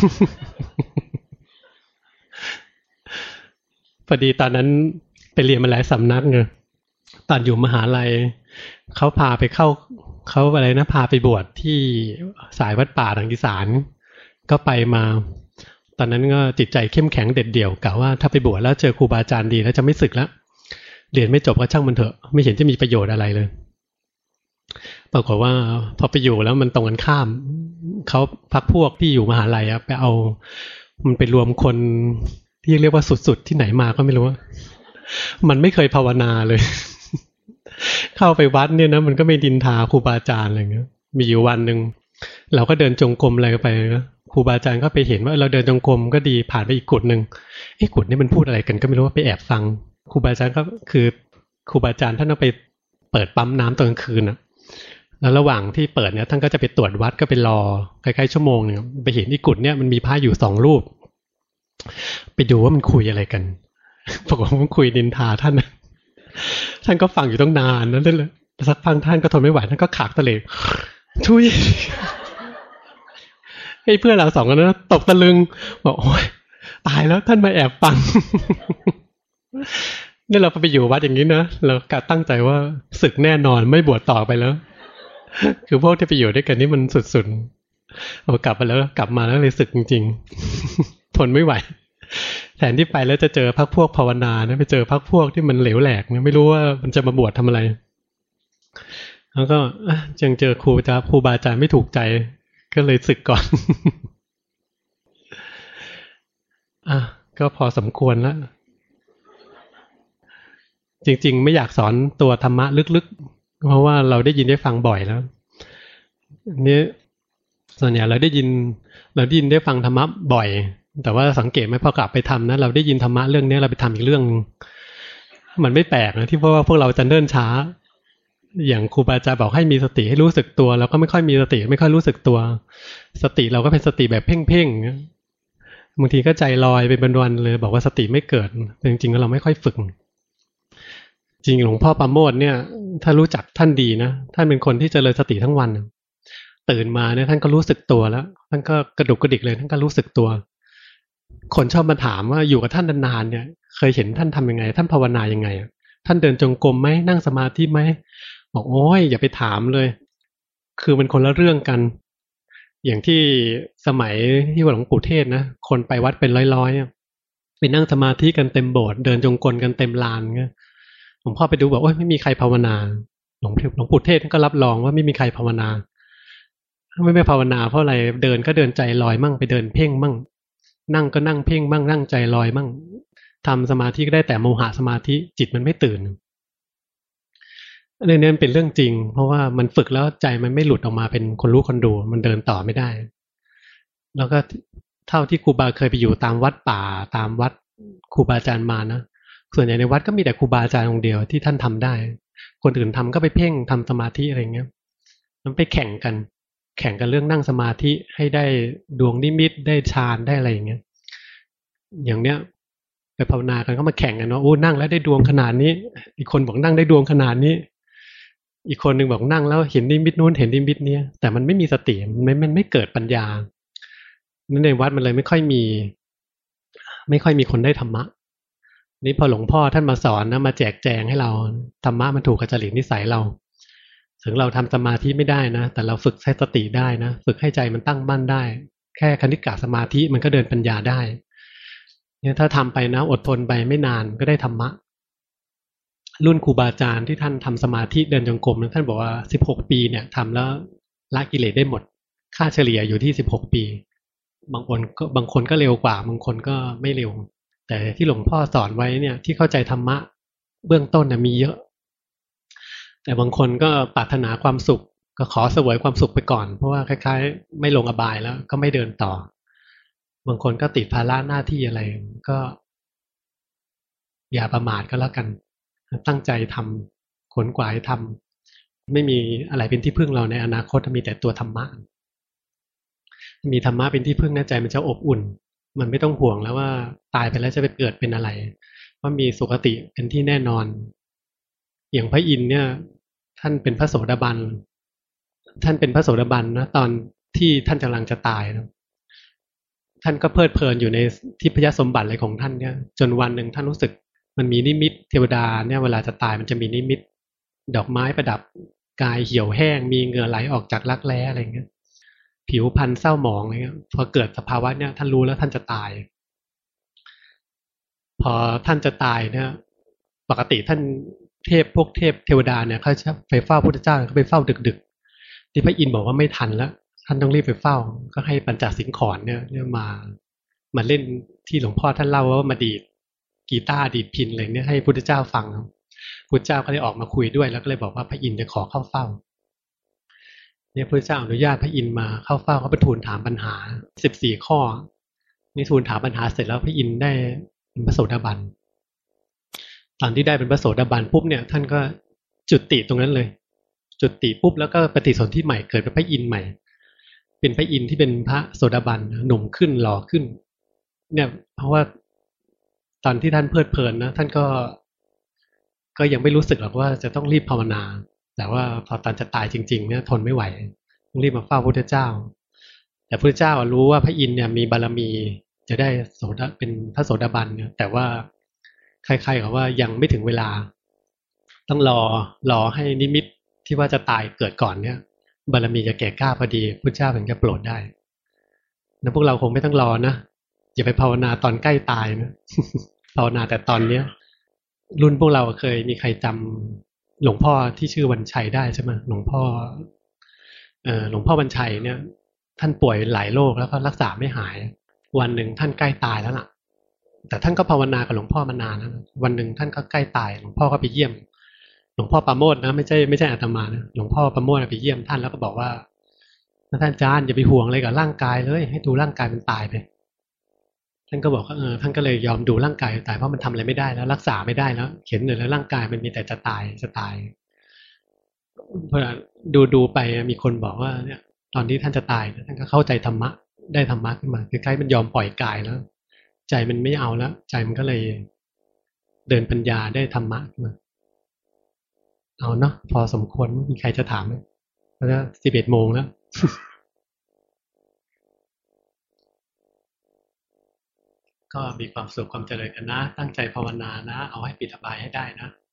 พอดีตอนนั้นไปเรียนมาหลายสำนักไงตอนอยู่มหาลัยเขาพาไปเข้าเขาอะไรนะพาไปบวชที่สายวัดป่าทางอีสานก็ไปมาตอนนั้นก็จิตใจเข้มแข็งเด็ดเดี่ยวกะว่าถ้าไปบวชแล้วเจอครูบาอาจารย์ดีแล้วจะไม่สึกแล้วเรียนไม่จบก็ช่างมันเถอะไม่เห็นจะมีประโยชน์อะไรเลยปรากฏว่าพอไปอยู่แล้วมันตรงกันข้ามเขาพักพวกที่อยู่มหาลัยอะไปเอามันไปรวมคนที่เรียกว่าสุดๆที่ไหนมาก็ไม่รู้มันไม่เคยภาวนาเลย เข้าไปวัดเนี่ยนะมันก็ไม่ดินทาครูบาอาจารย์อะไรเงี้ยมีอยู่วันหนึ่งเราก็เดินจงกรมอะไรไปนะครูบาอาจารย์ก็ไปเห็นว่าเราเดินจงกรมก็ดีผ่านไปอีกกุฏหนึ่งไอ้กุฏนี่มันพูดอะไรกันก็ไม่รู้ว่าไปแอบฟังครูบาอาจารย์ก็คือครูบาอาจารย์ท่านต้องไปเปิดปั๊มน้ำตอนกลางคืนนะแล้วระหว่างที่เปิดเนี่ยท่านก็จะไปตรวจวัดก็ไปรอใกล้ๆชั่วโมงนึงไปเห็นอีกุฏเนี่ยมันมีพระอยู่สองรูปไปดูว่ามันคุยอะไรกันปรากฏว่ามันคุยดินทาท่านนะท่านก็ฟังอยู่ตั้งนานนั่นเลยสักพักท่านก็ทนไม่ไหวท่านก็ขากตะเลกช่วยให้เพื่อนเราสองคนนั้นตกตะลึงบอกโอ๊ยตายแล้วท่านมาแอบฟังนี่เราไปอยู่วัดอย่างนี้นะเรากะตั้งใจว่าศึกแน่นอนไม่บวชต่อไปแล้วคือพวกที่ไปอยู่ด้วยกันนี่มันสุดๆเอากลับไปแล้วกลับมาแล้วเลยศึกจริงๆทนไม่ไหวแทนที่ไปแล้วจะเจอพรรคพวกภาวนานะไปเจอพรรคพวกที่มันเหลวแหลกไม่รู้ว่ามันจะมาบวชทำอะไรแล้วก็ยังเจอครูอาจารย์ครูบาอาจารย์ไม่ถูกใจก็เลยสึกก่อน อ่ะก็พอสมควรแล้วจริงๆไม่อยากสอนตัวธรรมะลึกๆเพราะว่าเราได้ยินได้ฟังบ่อยแล้วนี่ส่วนใหญ่เราได้ยินเราได้ยินได้ฟังธรรมะบ่อยแต่ว่าสังเกตไหมพอกลับไปทำนะเราได้ยินธรรมะเรื่องนี้เราไปทำอีกเรื่องมันไม่แปลกนะที่เพราะว่าพวกเราจะเนิ่นช้าอย่างครูบาอาจารย์บอกให้มีสติให้รู้สึกตัวเราก็ไม่ค่อยมีสติไม่ค่อยรู้สึกตัวสติเราก็เป็นสติแบบเพ่งๆบางทีก็ใจลอยไปเป็นวันเลยบอกว่าสติไม่เกิดแต่จริงๆเราไม่ค่อยฝึกจริงหลวงพ่อปราโมทย์เนี่ยถ้ารู้จักท่านดีนะท่านเป็นคนที่เจริญสติทั้งวันตื่นมาเนี่ยท่านก็รู้สึกตัวแล้วท่านก็กระดุกกระดิกเลยท่านก็รู้สึกตัวคนชอบมาถามว่าอยู่กับท่านนานๆเนี่ยเคยเห็นท่านทำยังไงท่านภาวนายังไงท่านเดินจงกรมไหมนั่งสมาธิไหมบอกโอ้ยอย่าไปถามเลยคือมันคนละเรื่องกันอย่างที่สมัยที่ว่าหลวงปู่เทศนะคนไปวัดเป็นร้อยๆไปนั่งสมาธิกันเต็มโบสถ์เดินจงกรมกันเต็มลานเงี้ยหลวงพ่อไปดูบอกโอ้ยไม่มีใครภาวนาหลวงหลวงปู่เทศท่านก็รับรองว่าไม่มีใครภาวนาไม่ไม่ภาวนาเพราะอะไรเดินก็เดินใจลอยมั่งไปเดินเพ่งมั่งนั่งก็นั่งเพ่งมั่งนั่งใจลอยมั่งทำสมาธิก็ได้แต่โมหะสมาธิจิตมันไม่ตื่นเรื่องนี้เป็นเรื่องจริงเพราะว่ามันฝึกแล้วใจมันไม่หลุดออกมาเป็นคนรู้คนดูมันเดินต่อไม่ได้แล้วก็เท่าที่ครูบาเคยไปอยู่ตามวัดป่าตามวัดครูบาอาจารย์มานะส่วนใหญ่ในวัดก็มีแต่ครูบาอาจารย์องค์เดียวที่ท่านทำได้คนอื่นทำก็ไปเพ่งทำสมาธิอะไรเงี้ยมันไปแข่งกันแข่งกันเรื่องนั่งสมาธิให้ได้ดวงนิมิตได้ฌานได้อะไรอย่างเงี้ยอย่างเนี้ยไปภาวนากันก็มาแข่งกันว่าโอ้นั่งแล้วได้ดวงขนาดนี้อีกคนบอกนั่งได้ดวงขนาดนี้อีกคนหนึ่งบอกนั่งแล้วเห็นนิมิตนู้นเห็นนิมิตเนี้ยแต่มันไม่มีสติมันไม่มันไม่เกิดปัญญานั่นในวัดมันเลยไม่ค่อยมีไม่ค่อยมีคนได้ธรรมะนี่พอหลวงพ่อท่านมาสอนนะมาแจกแจงให้เราธรรมะมันถูกกับจริตนิสัยเราถึงเราทำสมาธิไม่ได้นะแต่เราฝึกให้สติได้นะฝึกให้ใจมันตั้งมั่นได้แค่คณิกะสมาธิมันก็เดินปัญญาได้เนี่ยถ้าทำไปนะอดทนไปไม่นานก็ได้ธรรมะรุ่นครูบาอาจารย์ที่ท่านทำสมาธิเดินจงกรมท่านบอกว่าสิบหกปีเนี่ยทำแล้วละกิเลสได้หมดค่าเฉลี่ยอยู่ที่สิบหกปีบางคนก็บางคนก็เร็วกว่าบางคนก็ไม่เร็วแต่ที่หลวงพ่อสอนไว้เนี่ยที่เข้าใจธรรมะเบื้องต้นนะมีเยอะแต่บางคนก็ปรารถนาความสุขก็ขอเสวยความสุขไปก่อนเพราะว่าคล้ายๆไม่ลงอบายแล้วก็ไม่เดินต่อบางคนก็ติดภาระหน้าที่อะไรก็อย่าประมาทก็แล้วกันตั้งใจทำขวนขวายทำไม่มีอะไรเป็นที่พึ่งเราในอนาคตมีแต่ตัวธรรมะมีธรรมะเป็นที่พึ่งใจมันจะอบอุ่นมันไม่ต้องห่วงแล้วว่าตายไปแล้วจะไปเกิดเป็นอะไรเพราะมีสุคติเป็นที่แน่นอนอย่างพระอินทร์เนี่ยท่านเป็นพระโสดาบันท่านเป็นพระโสดาบันนะตอนที่ท่านกำลังจะตายนะท่านก็เพลิดเพลินอยู่ในทิพยสมบัติอะไรของท่านเนี่ยจนวันหนึ่งท่านรู้สึกมันมีนิมิตเทวดาเนี่ยเวลาจะตายมันจะมีนิมิตดอกไม้ประดับกายเหี่ยวแห้งมีเหงื่อไหลออกจากรักแร้อะไรเงี้ยผิวพรรณเศร้าหมองอะไรเงี้ยพอเกิดสภาวะเนี่ยท่านรู้แล้วท่านจะตายพอท่านจะตายเนี่ยปกติท่านเทพพวกเทพเทวดาเนี่ยเขาจะไปเฝ้าพระพุทธเจ้าเขาไปเฝ้าดึกๆที่พระอินทร์บอกว่าไม่ทันแล้วท่านต้องรีบไปเฝ้าก็ให้ปัญจสิงขรเนี่ยมามาเล่นที่หลวงพ่อท่านเล่าว่ามาดีดกีตาร์ดีดพิณอะไรเนี่ยให้พุทธเจ้าฟังพุทธเจ้าก็เลยออกมาคุยด้วยแล้วก็เลยบอกว่าพระอินทร์จะขอเข้าเฝ้าเนี่ยพุทธเจ้าอนุญาตพระอินทร์มาเข้าเฝ้าเขาไปทูลถามปัญหาสิบสี่ข้อนี่ทูลถามปัญหาเสร็จแล้วพระอินทร์ได้เป็นพระโสดาบันตอนที่ได้เป็นพระโสดาบันปุ๊บเนี่ยท่านก็จุติตรงนั้นเลยจุติปุ๊บแล้วก็ปฏิสนธิใหม่เกิดเป็นพระอินทร์ใหม่เป็นพระอินทร์ที่เป็นพระโสดาบันหนุ่มขึ้นหล่อขึ้นเนี่ยเพราะว่าตอนที่ท่านเพลิดเพลินนะท่านก็ก็ยังไม่รู้สึกหรอกว่าจะต้องรีบภาวนาแต่ว่าพอตอนจะตายจริงๆเนี่ยทนไม่ไหวต้องรีบมาเฝ้าพระพุทธเจ้าแต่พระพุทธเจ้ารู้ว่าพระอินทร์เนี่ยมีบารมีจะได้โสดาเป็นพระโสดาบันเนี่ยแต่ว่าใครๆกับว่ายังไม่ถึงเวลาต้องรอรอให้นิมิตที่ว่าจะตายเกิดก่อนเนี่ยบารมีจะแก่กล้าพอดีพุทธเจ้าถึงจะโปรดได้นะพวกเราคงไม่ต้องรอนะอย่าไปภาวนาตอนใกล้ตายนะภาวนาแต่ตอนเนี้ยรุ่นพวกเราเคยมีใครจำหลวงพ่อที่ชื่อวันชัยได้ใช่ไหมหลวงพ่อเอ่อหลวงพ่อวันชัยเนี่ยท่านป่วยหลายโรคแล้วก็รักษาไม่หายวันหนึ่งท่านใกล้ตายแล้วล่ะแต่ท่านก็ภาวนากับหลวงพ่อมานานแล้ววันหนึ่งท่านก็ใกล้ตายหลวงพ่อก็ไปเยี่ยมหลวงพ่อปราโมทนะไม่ใช่ไม่ใช่อาตมานะหลวงพ่อปราโมทไปเยี่ยมท่านแล้วก็บอกว่าท่านอาจารย์อย่าไปห่วงอะไรกับร่างกายเลยให้ดูร่างกายมันตายไปท่านก็บอกว่าเออท่านก็เลยยอมดูร่างกายตายเพราะมันทำอะไรไม่ได้แล้วรักษาไม่ได้แล้วเห็นเลยแล้วร่างกายมันมีแต่จะตายจะตายเพราะดูดูไปมีคนบอกว่าเนี่ยตอนที่ท่านจะตายท่านก็เข้าใจธรรมะได้ธรรมะขึ้นมาคือใกล้มันยอมปล่อยกายแล้วใจมันไม่เอาแล้วใจมันก็เลยเดินปัญญาได้ธรรมะขึ้นมาเอาเนาะพอสมควรมีใครจะถามไหมเพราะว่าสิบเอ็ดโมงแล้วก็มีความสุขความเจริญกันนะตั้งใจภาวนานะเอาให้ปิดอบายให้ได้นะ